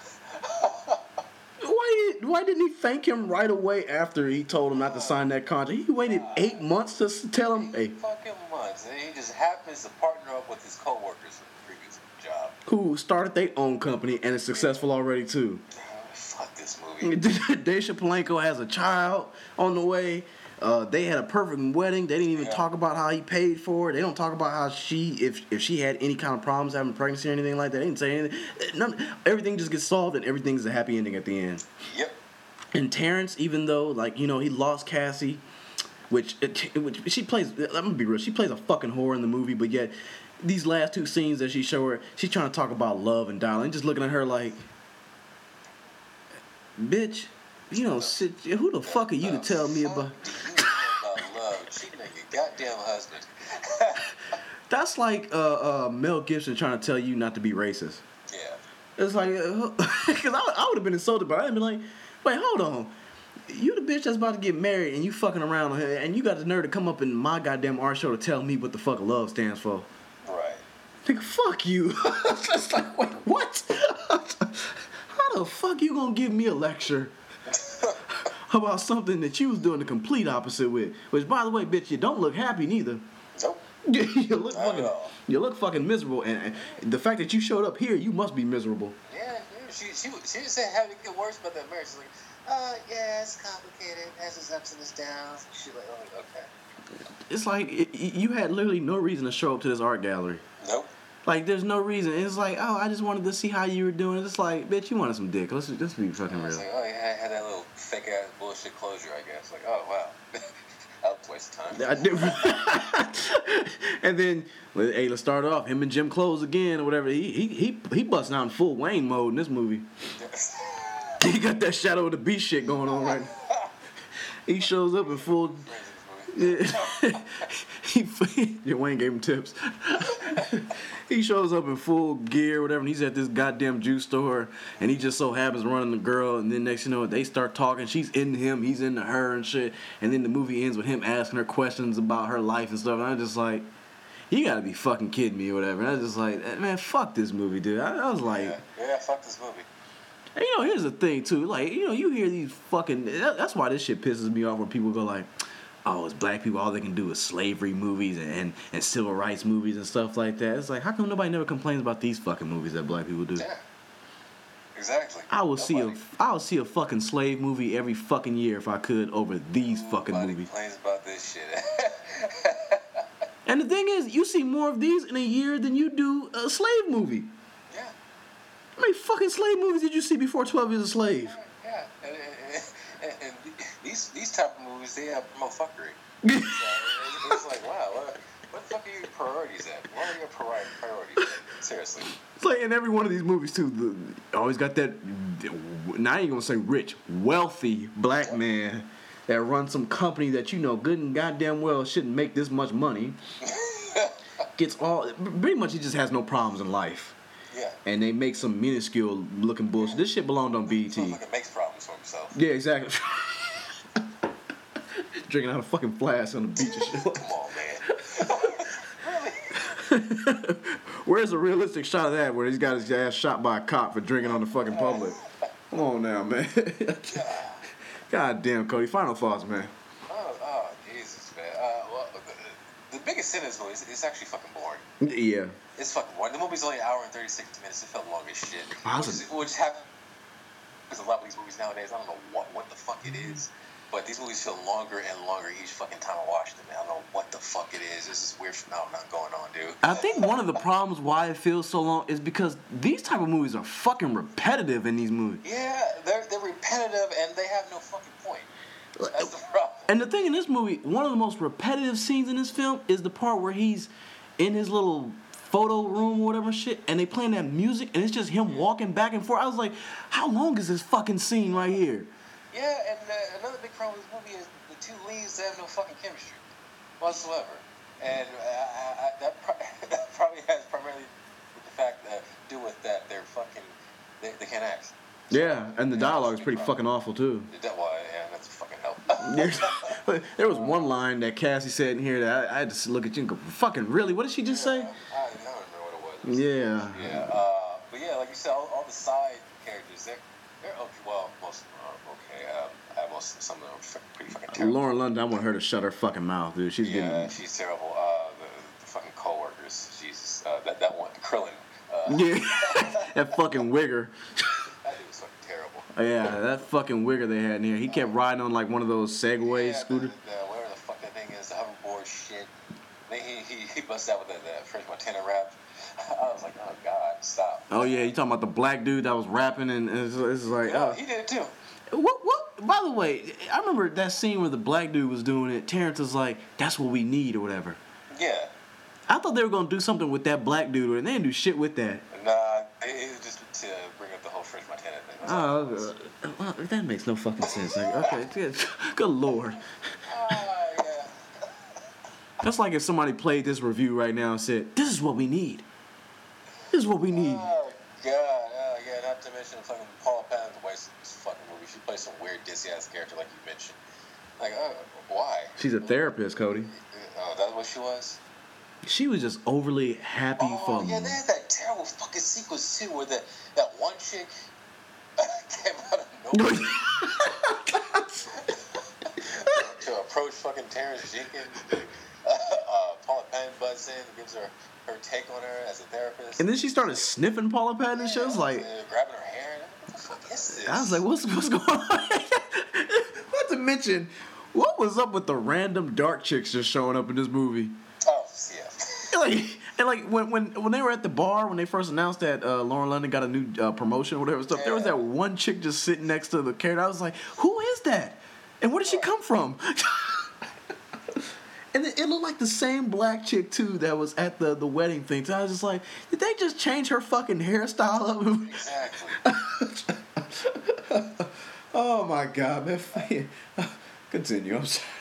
Why didn't he thank him right away after he told him not to sign that contract? He waited 8 months to tell him, hey. Fucking months. And he just happens to partner up with his coworkers from the previous job. Who started their own company and is successful already too. Fuck this movie. Daisha Polanco has a child on the way. They had a perfect wedding. They didn't even talk about how he paid for it. They don't talk about how if she had any kind of problems having pregnancy or anything like that. They didn't say anything. Everything just gets solved and everything's a happy ending at the end. Yep. And Terrence, even though, like, you know, he lost Cassie, which she plays, I'm gonna be real, she plays a fucking whore in the movie, but yet these last two scenes that she showed her, she's trying to talk about love and dialing, just looking at her like, bitch, you know, who the fuck are you to tell me about? Love? She make a goddamn husband. That's like Mel Gibson trying to tell you not to be racist. Yeah. It's like, because I would have been insulted by it and been like, wait, hold on. You the bitch that's about to get married and you fucking around on her and you got the nerve to come up in my goddamn art show to tell me what the fuck love stands for. Right. Nigga, fuck you. It's like, wait, what? How the fuck you gonna give me a lecture about something that you was doing the complete opposite with? Which, by the way, bitch, you don't look happy neither. Nope. you look fucking miserable, and the fact that you showed up here, you must be miserable. Yeah, she didn't say having to get worse about that marriage. She's like, yeah, it's complicated. It has its ups and its downs. She's like, oh, okay. It's like you had literally no reason to show up to this art gallery. Nope. Like, there's no reason. It's like, oh, I just wanted to see how you were doing. It's like, bitch, you wanted some dick. Let's be fucking real. It's like, oh, yeah, I had that little fake ass bullshit closure, I guess. Like, oh, wow. That was a waste of time. I did. And then, hey, let's start off. Him and Jim Close again or whatever. He busting out in full Wayne mode in this movie. He got that Shadow of the Beast shit going on right now. He shows up in full. Yeah, Wayne gave him tips. He shows up in full gear, whatever, and he's at this goddamn juice store, and he just so happens running the girl, and then next you know, they start talking. She's into him, he's into her and shit, and then the movie ends with him asking her questions about her life and stuff, and I'm just like, you gotta be fucking kidding me or whatever. And I was just like, man, fuck this movie, dude. I was like, yeah, fuck this movie. And, you know, here's the thing too, like, you know, you hear these fucking, that's why this shit pisses me off when people go like, oh, it's black people, all they can do is slavery movies and civil rights movies and stuff like that. It's like, how come nobody never complains about these fucking movies that black people do? Yeah. Exactly. I will see a fucking slave movie every fucking year if I could over these fucking Nobody movies. complains about this shit. And the thing is, you see more of these in a year than you do a slave movie. Yeah. How many fucking slave movies did you see before 12 Years a Slave? Yeah. And these type of movies, they have motherfuckery. So it's like, wow, what the fuck are your priorities at? What are your priorities? Seriously. It's like in every one of these movies too, always got that, now I ain't gonna say rich, wealthy black man that runs some company that you know good and goddamn well shouldn't make this much money. Gets all, pretty much he just has no problems in life. Yeah. And they make some minuscule looking bullshit. This shit belonged on BET. Motherfucker makes problems for himself. Yeah, exactly. Drinking out of fucking flask on the beach and shit. Come on, man. Really? Where's the realistic shot of that where he's got his ass shot by a cop for drinking on the fucking public? Come on now, man. God damn, Cody. Final thoughts, man. Oh, Jesus, man. Well, the biggest sin is it's actually fucking boring. Yeah. It's fucking boring. The movie's only an hour and 36 minutes. It felt long as shit. Awesome. Which happens with a lot of these movies nowadays. I don't know what the fuck it is. But these movies feel longer and longer each fucking time I watch them. I don't know what the fuck it is. There's this weird phenomenon going on, dude. I think one of the problems why it feels so long is because these type of movies are fucking repetitive in these movies. Yeah, they're repetitive and they have no fucking point. That's the problem. And the thing in this movie, one of the most repetitive scenes in this film is the part where he's in his little photo room or whatever shit, and they playing that music, and it's just him walking back and forth. I was like, how long is this fucking scene right here? Yeah, and another big problem with this movie is the two leads, they have no fucking chemistry whatsoever. And that probably has primarily with the fact that they're fucking, they can't act. Yeah, and the dialogue is pretty fucking awful too. Yeah, that's fucking help. There was one line that Cassie said in here that I had to look at you and go, fucking really? What did she just say? I don't remember what it was. Yeah. Yeah, but yeah, like you said, all the side characters, they're okay. Well, most of them are okay. Some of them are pretty fucking terrible. Lauren London, I want her to shut her fucking mouth, dude. She's getting... she's terrible. The fucking co-workers, Jesus. That one, Krillin. Yeah, that fucking wigger. That dude was fucking terrible. Yeah, that fucking wigger they had in here. He kept riding on like one of those Segway scooters. Whatever the fuck that thing is, the hoverboard shit. Then he busted out with that French Montana rap. I was like, oh god, stop. Oh yeah, you talking about the black dude that was rapping and it's like, Yeah, he did it too. What? By the way, I remember that scene where the black dude was doing it. Terrence was like, "That's what we need" or whatever. Yeah. I thought they were gonna do something with that black dude, and they didn't do shit with that. Nah, it was just to bring up the whole French Montana thing. Well, that makes no fucking sense. Like, okay, good lord. Yeah. That's like if somebody played this review right now and said, "This is what we need. This is what we need." Oh god, yeah. Not to mention fucking Paula Patton's wasted this fucking movie. She plays some weird dizzy ass character like you mentioned. Like, why? She's a therapist, Cody. Oh, that's what she was. She was just overly happy for yeah, they had that terrible fucking sequence too, where that one chick came out of nowhere to approach fucking Terrence Jenkins. Paula Patton butts in, gives her take on her as a therapist. And then she started sniffing Paula Patton and shit. I was like, grabbing her hair. What the fuck is this? I was like, what's going on? Not to mention, what was up with the random dark chicks just showing up in this movie? Oh, yeah. And when they were at the bar, when they first announced that Lauren London got a new promotion or whatever stuff, there was that one chick just sitting next to the character. I was like, who is that? And where did she come from? And it looked like the same black chick too that was at the wedding thing. So I was just like, did they just change her fucking hairstyle up? Exactly. Oh my god, man. Continue. I'm sorry.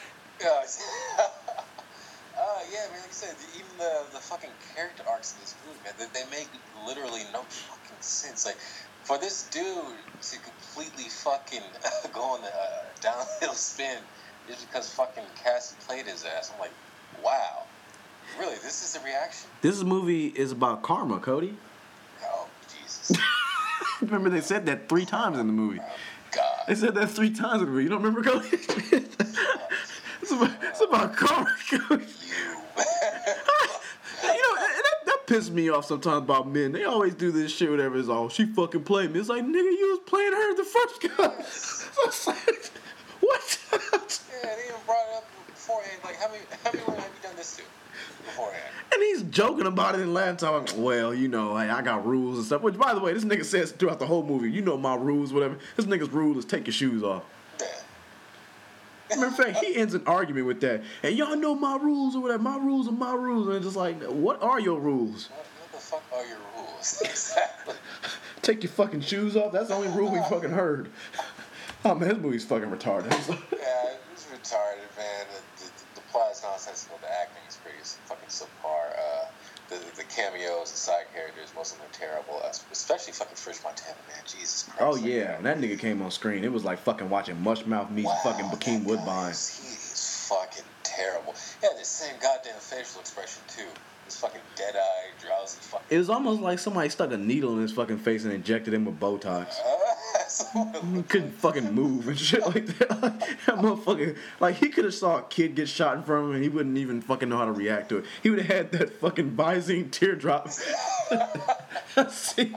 Yeah, man, like you said, even the fucking character arcs in this movie, man, they make literally no fucking sense. Like, for this dude to completely fucking go on a downhill spin just because fucking Cassie played his ass. I'm like, wow. Really, this is the reaction? This movie is about karma, Cody. Oh, Jesus. Remember they said that 3 times in the movie. Oh, God. They said that 3 times in the movie. You don't remember, Cody? It's It's about karma. That pisses me off sometimes about men. They always do this shit, whatever it's all. She fucking played me. It's like, nigga, you was playing her the first guy. So it's like, what? Yeah, they even brought it up beforehand. Like, how many women have you done this to beforehand? And he's joking about it in Latin time. Well, you know, I got rules and stuff. Which, by the way, this nigga says throughout the whole movie, you know my rules, whatever. This nigga's rule is take your shoes off. Yeah. Matter of fact, he ends an argument with that. And y'all know my rules or whatever. My rules are my rules. And it's just like, what are your rules? What the fuck are your rules? Exactly. Take your fucking shoes off? That's the only rule we fucking heard. Oh, man, this movie's fucking retarded. Yeah, it's retarded, man. The plot is nonsensical. The acting is pretty fucking subpar. The cameos, the side characters, most of them are terrible. Especially fucking Fresh Montana, man. Jesus Christ. Oh, yeah. When that nigga came on screen, it was like fucking watching Mushmouth meets fucking Bokeem Woodbine. He is fucking terrible. He had the same goddamn facial expression, too. This fucking dead-eyed, drowsy fucking... It was almost like somebody stuck a needle in his fucking face and injected him with Botox. He couldn't fucking move and shit like that. That motherfucker, like, he could have saw a kid get shot in front of him and he wouldn't even fucking know how to react to it. He would have had that fucking Visine teardrop. See?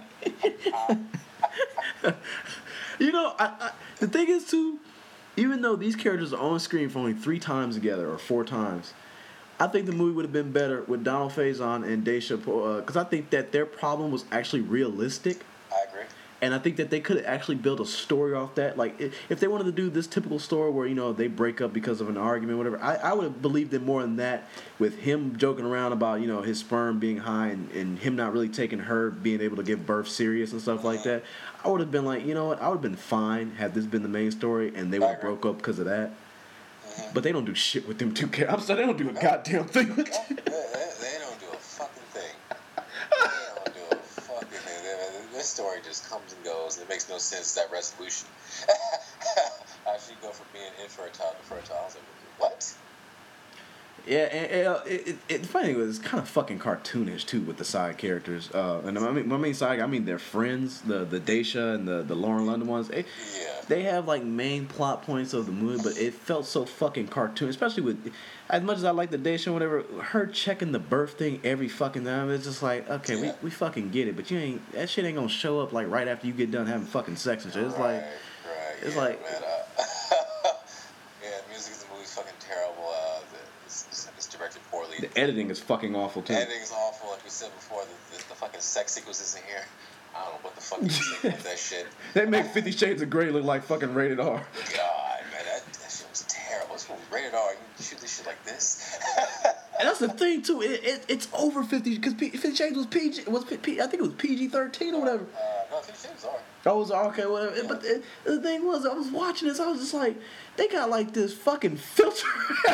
You know, the thing is, too, even though these characters are on screen for only 3 times together or 4 times, I think the movie would have been better with Donald Faison and Dave Chappelle, because I think that their problem was actually realistic. I agree. And I think that they could have actually built a story off that. Like, if they wanted to do this typical story where, you know, they break up because of an argument, whatever, I would have believed it more in that, with him joking around about, you know, his sperm being high and him not really taking her being able to give birth serious and stuff like that. I would have been like, you know what, I would have been fine had this been the main story and they would have broke up because of that. But they don't do shit with them 2 characters. I'm sorry, they don't do a goddamn thing with them. They don't do a fucking thing. They don't do a fucking thing. This story just comes and goes, and it makes no sense, that resolution. How she go from being infertile to fertile? I was like, what? Yeah, and the funny thing was, it's kind of fucking cartoonish, too, with the side characters. And my main side, I mean, their friends, the Daisha and the Lauren London ones. They have, like, main plot points of the movie, but it felt so fucking cartoon, especially with, as much as I like the Daisha and whatever, her checking the birth thing every fucking time, it's just like, okay, we fucking get it, but that shit ain't gonna show up, like, right after you get done having fucking sex and shit. It's like, it's like... Man, music in the movie's fucking terrible. It's directed poorly. The editing is fucking awful, too. The editing is awful, like we said before. The fucking sex sequences in here, I don't know what the fuck you think with that shit. They make 50 Shades of Grey look like fucking rated R. God, man, that shit was terrible. This movie rated R. You can shoot this shit like this. And that's the thing, too. It's over 50, because 50 Shades was PG. I think it was PG-13 or whatever. No, 50 Shades are. I was okay, whatever. Yeah. But the thing was, I was watching this. I was just like, they got like this fucking filter.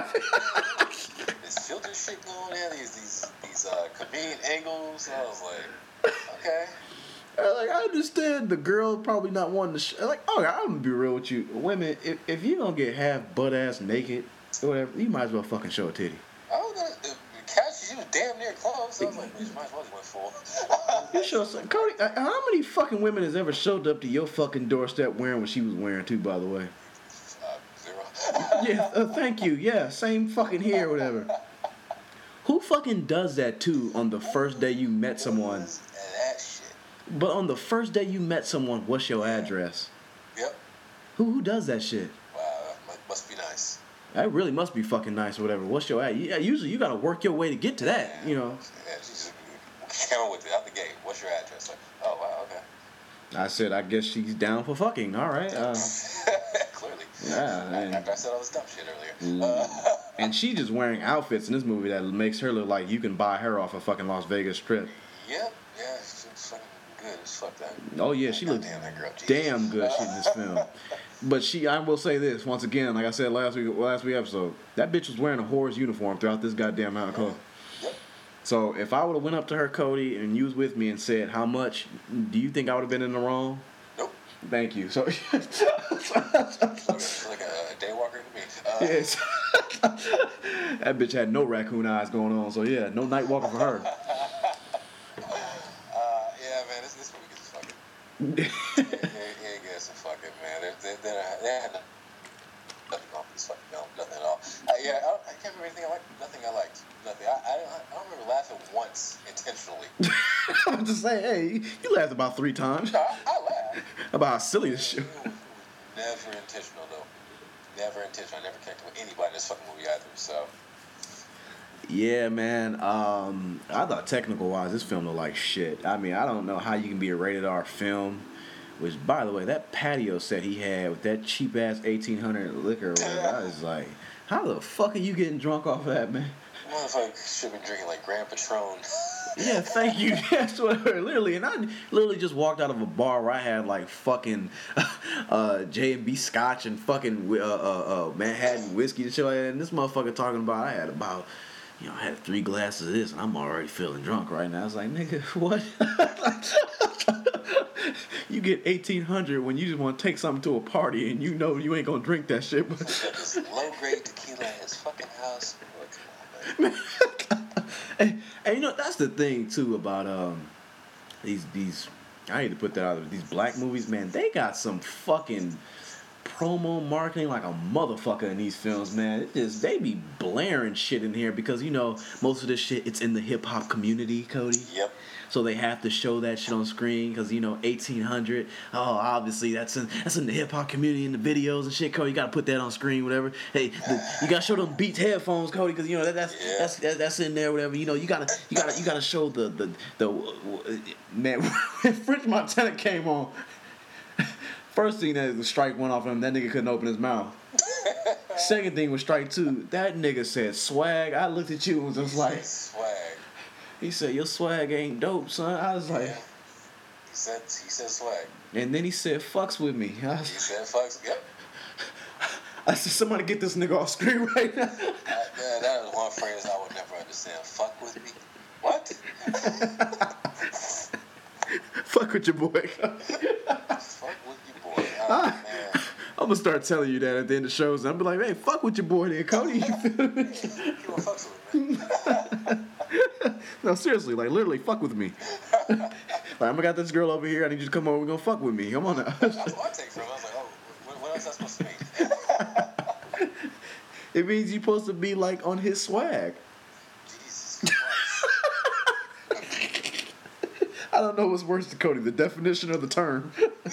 This filter shit going on there. These convenient angles. I was like, okay. Like, I understand the girl probably not wanting to. Like, I'm gonna be real with you, women. If you gonna get half butt ass naked or whatever, you might as well fucking show a titty. I was gonna. She was damn near close. I was like, you might as well went full. You show some, Cody. How many fucking women has ever showed up to your fucking doorstep wearing what she was wearing too? By the way. 0. Yeah. Thank you. Yeah. Same fucking here, whatever. Who fucking does that too on the first day you met someone? That shit. But on the first day you met someone, what's your address? Yep. Who does that shit? Wow, must be nice. That really must be fucking nice or whatever. What's your address? Yeah, usually you gotta work your way to get to that, you know. Yeah, she's camera with it out the gate. What's your address? Like, oh wow, okay. I said, I guess she's down for fucking. All right. Clearly. Yeah. After I said all this dumb shit earlier. And she just wearing outfits in this movie that makes her look like you can buy her off a fucking Las Vegas Strip. Yep. Yeah, she's fucking good as fuck. That. Oh yeah, she looks damn good in this film. But I will say this once again, like I said last week episode, that bitch was wearing a whore's uniform throughout this goddamn alcohol. Yep. So if I would have went up to her, Cody, and you was with me and said how much, do you think I would have been in the wrong? Nope. Thank you. So she's like a day walker to me. Yes. That bitch had no raccoon eyes going on, so yeah, no night walker for her. Yeah, man, this movie gets fucking. It gets fucking, man. They had nothing on this fucking film, nothing at all. can't remember anything I liked. Nothing I liked. Nothing. I don't remember laughing once intentionally. I'm just saying, hey, you laughed about 3 times. No, I laughed. About how silly this shit. It was never intentional, though. Never intentional. I never connected with anybody in this fucking movie either, so. Yeah, man. I thought technical-wise, this film looked like shit. I mean, I don't know how you can be a rated R film. Which, by the way, that patio set he had with that cheap-ass 1800 liquor, or whatever, I was like, how the fuck are you getting drunk off of that, man? Motherfucker should have been drinking like Grand Patron. Yeah, thank you. That's what literally, and I literally just walked out of a bar where I had like fucking J&B Scotch and fucking Manhattan whiskey and shit like that. And this motherfucker talking about I had 3 glasses of this and I'm already feeling drunk right now. I was like, nigga, what? You get 1800 when you just want to take something to a party and you know you ain't gonna drink that shit. But this low grade tequila in his fucking house. and you know that's the thing too about these I need to put that out there. These black movies, man, they got some fucking promo marketing like a motherfucker in these films, man. It just they be blaring shit in here because you know most of this shit it's in the hip hop community, Cody. Yep. So they have to show that shit on screen because you know 1800. Oh, obviously that's in the hip hop community in the videos and shit. Cody, you gotta put that on screen, whatever. Hey, you gotta show them Beats headphones, Cody, because you know that's in there, whatever. You know you gotta show the man when French Montana came on. First thing that the strike went off him, that nigga couldn't open his mouth. Second thing was strike 2. That nigga said swag. I looked at you and was just like swag. He said, your swag ain't dope, son. I was like... Yeah. He said swag. And then he said, fucks with me. He said fucks, yep. I said, somebody get this nigga off screen right now. That was one phrase I would never understand. Fuck with me? What? Fuck with your boy. Fuck with your boy. Oh, man. I'm going to start telling you that at the end of shows. I'm be like, hey, fuck with your boy there, Cody. You want fucks with me? No, seriously, like, literally, fuck with me. Like, I'm got this girl over here. I need you to come over. We're going to fuck with me. Come on now. That's what I take from it. I was like, oh, what else is that supposed to mean? It means you're supposed to be, like, on his swag. Jesus Christ. I don't know what's worse to Cody, the definition or the term.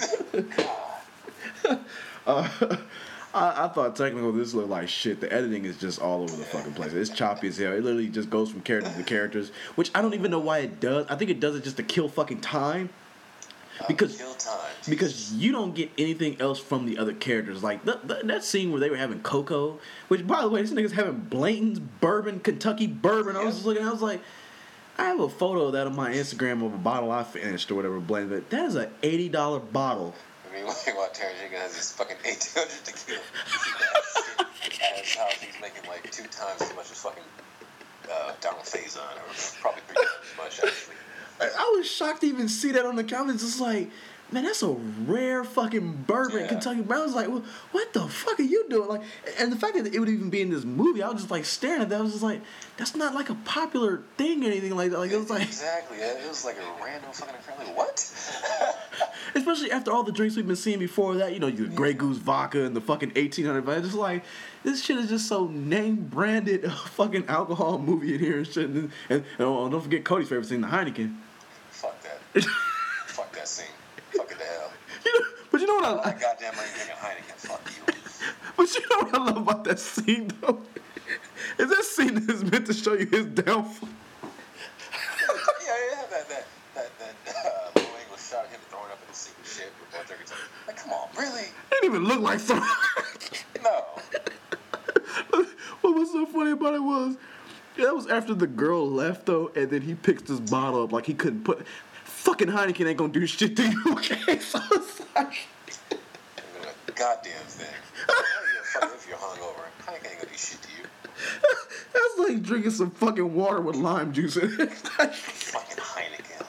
I thought technically this looked like shit. The editing is just all over the fucking place. It's choppy as hell. It literally just goes from character to characters, which I don't even know why it does. I think it does it just to kill fucking time. Because you don't get anything else from the other characters. Like that scene where they were having cocoa, which by the way, this nigga's having Blanton's bourbon, Kentucky bourbon. I was just looking, I was like, I have a photo of that on my Instagram of a bottle I finished or whatever, Blanton. But that is an $80 bottle. I mean, while Terry Jenkins has this fucking 1800 tequila, at his house, he's making like 2 times as much as fucking Donald Faison, or probably 3 times as much actually. I was shocked to even see that on the comments. It's like, man, that's a rare fucking bourbon, Kentucky Brown. I was like, well, what the fuck are you doing? Like, and the fact that it would even be in this movie, I was just like staring at that. I was just like, that's not like a popular thing or anything like that. Like, it was like exactly. It was like a random fucking occurrence. Like, what? Especially after all the drinks we've been seeing before that, you know, the Grey Goose vodka and the fucking 1800. But it's just like, this shit is just so name branded fucking alcohol movie in here and shit. And don't forget Cody's favorite thing, the Heineken. Fuck that. Fuck that scene. Fuck it to hell. But you know what I goddamn right drinking Heineken. Fuck you. But you know what I love about that scene though? Is that scene is meant to show you his downfall. Yeah, that Lil English shot him throwing up in the sink and shit with blood drinking. Like, come on, really? It didn't even look like throwing. No. What was so funny about it was, that was after the girl left though, and then he picks this bottle up like he couldn't put. Fucking Heineken ain't gonna do shit to you, okay? So it's like, goddamn thing. I don't give a fuck if you're hungover. Heineken ain't gonna do shit to you. That's like drinking some fucking water with lime juice in it. Fucking Heineken.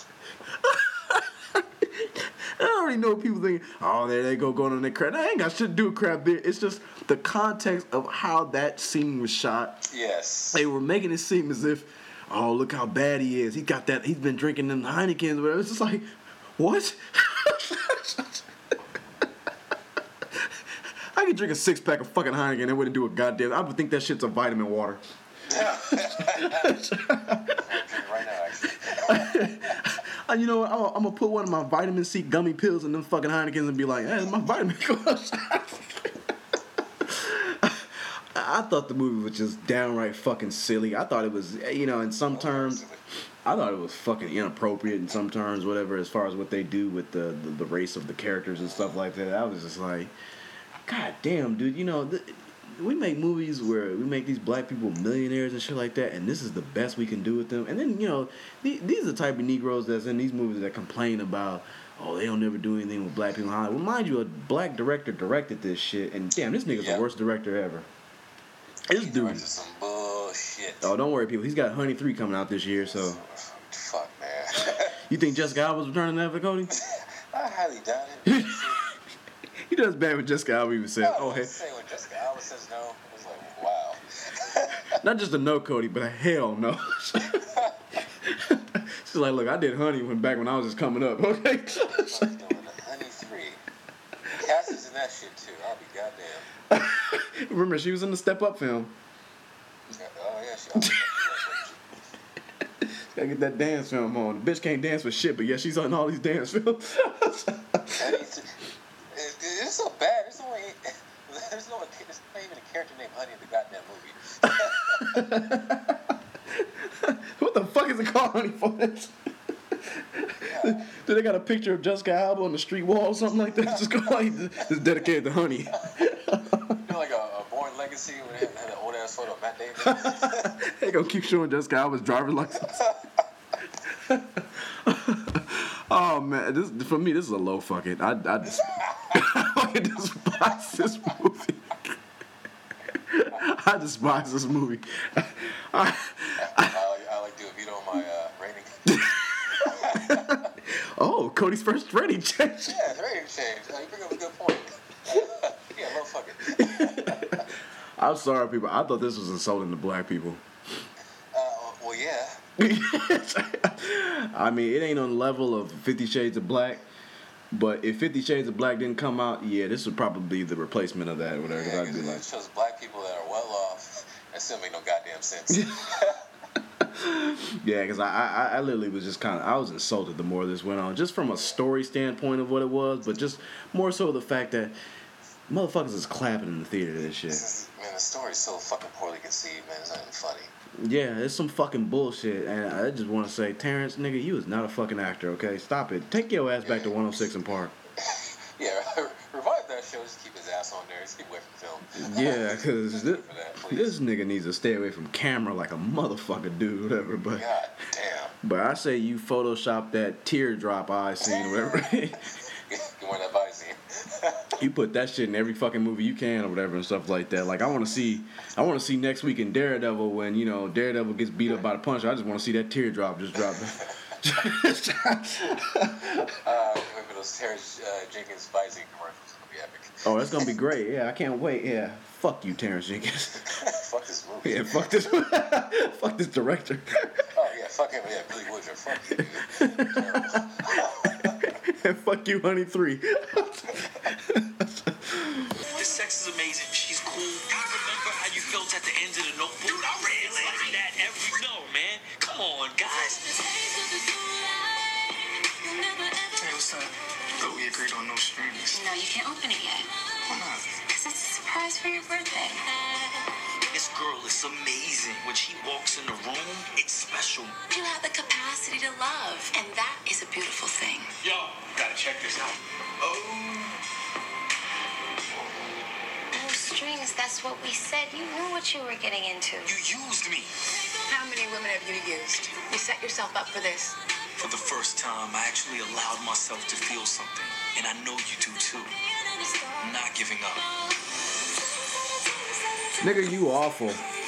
Ugh. I already know people think, oh, there they go going on their crap. That ain't got shit to do with crap beer. It's just the context of how that scene was shot. Yes. They were making it seem as if, oh, look how bad he is. He's been drinking them Heinekens or whatever. It's just like, what? I could drink a 6-pack of fucking Heineken and it wouldn't do a goddamn. I would think that shit's a vitamin water. Yeah. Right now, actually. You know what? I'm gonna put one of my vitamin C gummy pills in them fucking Heinekens and be like, hey, my vitamin goes. I thought the movie was just downright fucking silly. I thought it was, you know, in some terms, I thought it was fucking inappropriate in some terms, whatever, as far as what they do with the race of the characters and stuff like that. I was just like, God damn, dude, you know, we make movies where we make these black people millionaires and shit like that, and this is the best we can do with them. And then, you know, these are the type of Negroes that's in these movies that complain about, oh, they don't never do anything with black people in Hollywood. Well, mind you, a black director directed this shit, and damn, this nigga's the worst director ever. This dude. Some bullshit. Oh, don't worry, people. He's got Honey 3 coming out this year, so. Fuck, man. You think Jessica Alba's returning to that, Cody? I highly doubt it. He does bad when Jessica Alba even says, oh, hey. Say when Jessica Alba says no, it's like, wow. Not just a no, Cody, but a hell no. She's like, look, I did Honey back when I was just coming up, okay? Honey 3. Cass is in that shit, too. I'll be goddamn. Remember, she was in the Step Up film. Oh, yeah, she Gotta get that dance film on. The bitch can't dance for shit, but yeah, she's on all these dance films. It's so bad. There's not even a character named Honey in the goddamn movie. What the fuck is it called, Honey, for this? Yeah. Do they got a picture of Jessica Alba on the street wall or something like that? Just go like, it's dedicated to Honey. Like a Born Legacy when they had an old ass photo of Matt Damon. They gonna keep showing Jessica Alba's driver's license. Oh man, for me this is a low fuck it. I fucking despise this movie. I despise this movie. I like DeVito on my rating. Oh, Cody's first rating change. Yeah, the rating change. You bring up a good point. Yeah, low fuck it. I'm sorry, people. I thought this was insulting to black people. Well, yeah. I mean, it ain't on the level of 50 Shades of Black, but if 50 Shades of Black didn't come out, yeah, this would probably be the replacement of that or whatever. Yeah, I'd be like, it shows black people that are well off and still make no goddamn sense. Yeah, because I literally was just I was insulted the more this went on, just from a story standpoint of what it was, but just more so the fact that motherfuckers is clapping in the theater to this shit. Man, the story's so fucking poorly conceived, man. It's not even funny. Yeah, it's some fucking bullshit, and I just want to say, Terrence, nigga, you is not a fucking actor, okay? Stop it. Take your ass back to 106 and Park. Yeah, revive that show. Just keep his ass on there. Just keep away from film. Yeah, because this nigga needs to stay away from camera like a motherfucker dude, whatever. But God damn. But I say you Photoshop that teardrop eye scene, or whatever. You want that body scene? You put that shit in every fucking movie you can or whatever and stuff like that. Like I want to see next week in Daredevil when Daredevil gets beat up by the Punisher. I just want to see that teardrop just drop. Remember those Terrence Jenkins Visine commercials? It's gonna be epic. Oh, that's gonna be great. Yeah, I can't wait. Yeah, fuck you, Terrence Jenkins. Fuck this movie. Yeah, fuck this. Fuck this director. Oh yeah, fuck him. Yeah, Billy Woodruff. Fuck you. And fuck you, Honey 3. The sex is amazing. She's cool. You remember how you felt at the end of the Notebook? Dude, I really like that every man. Come on, guys. Hey, what's up? Thought we agreed on no strings. No, you can't open it yet. Why not? Because it's a surprise for your birthday. This girl is amazing. When she walks in the room, it's special. You have the capacity to love, and that is a beautiful thing. Yo, gotta check this out. No strings, that's what we said. You knew what you were getting into. You used me. How many women have you used? You set yourself up for this. For the first time, I actually allowed myself to feel something. And I know you do too. I'm not giving up. Nigga, you awful.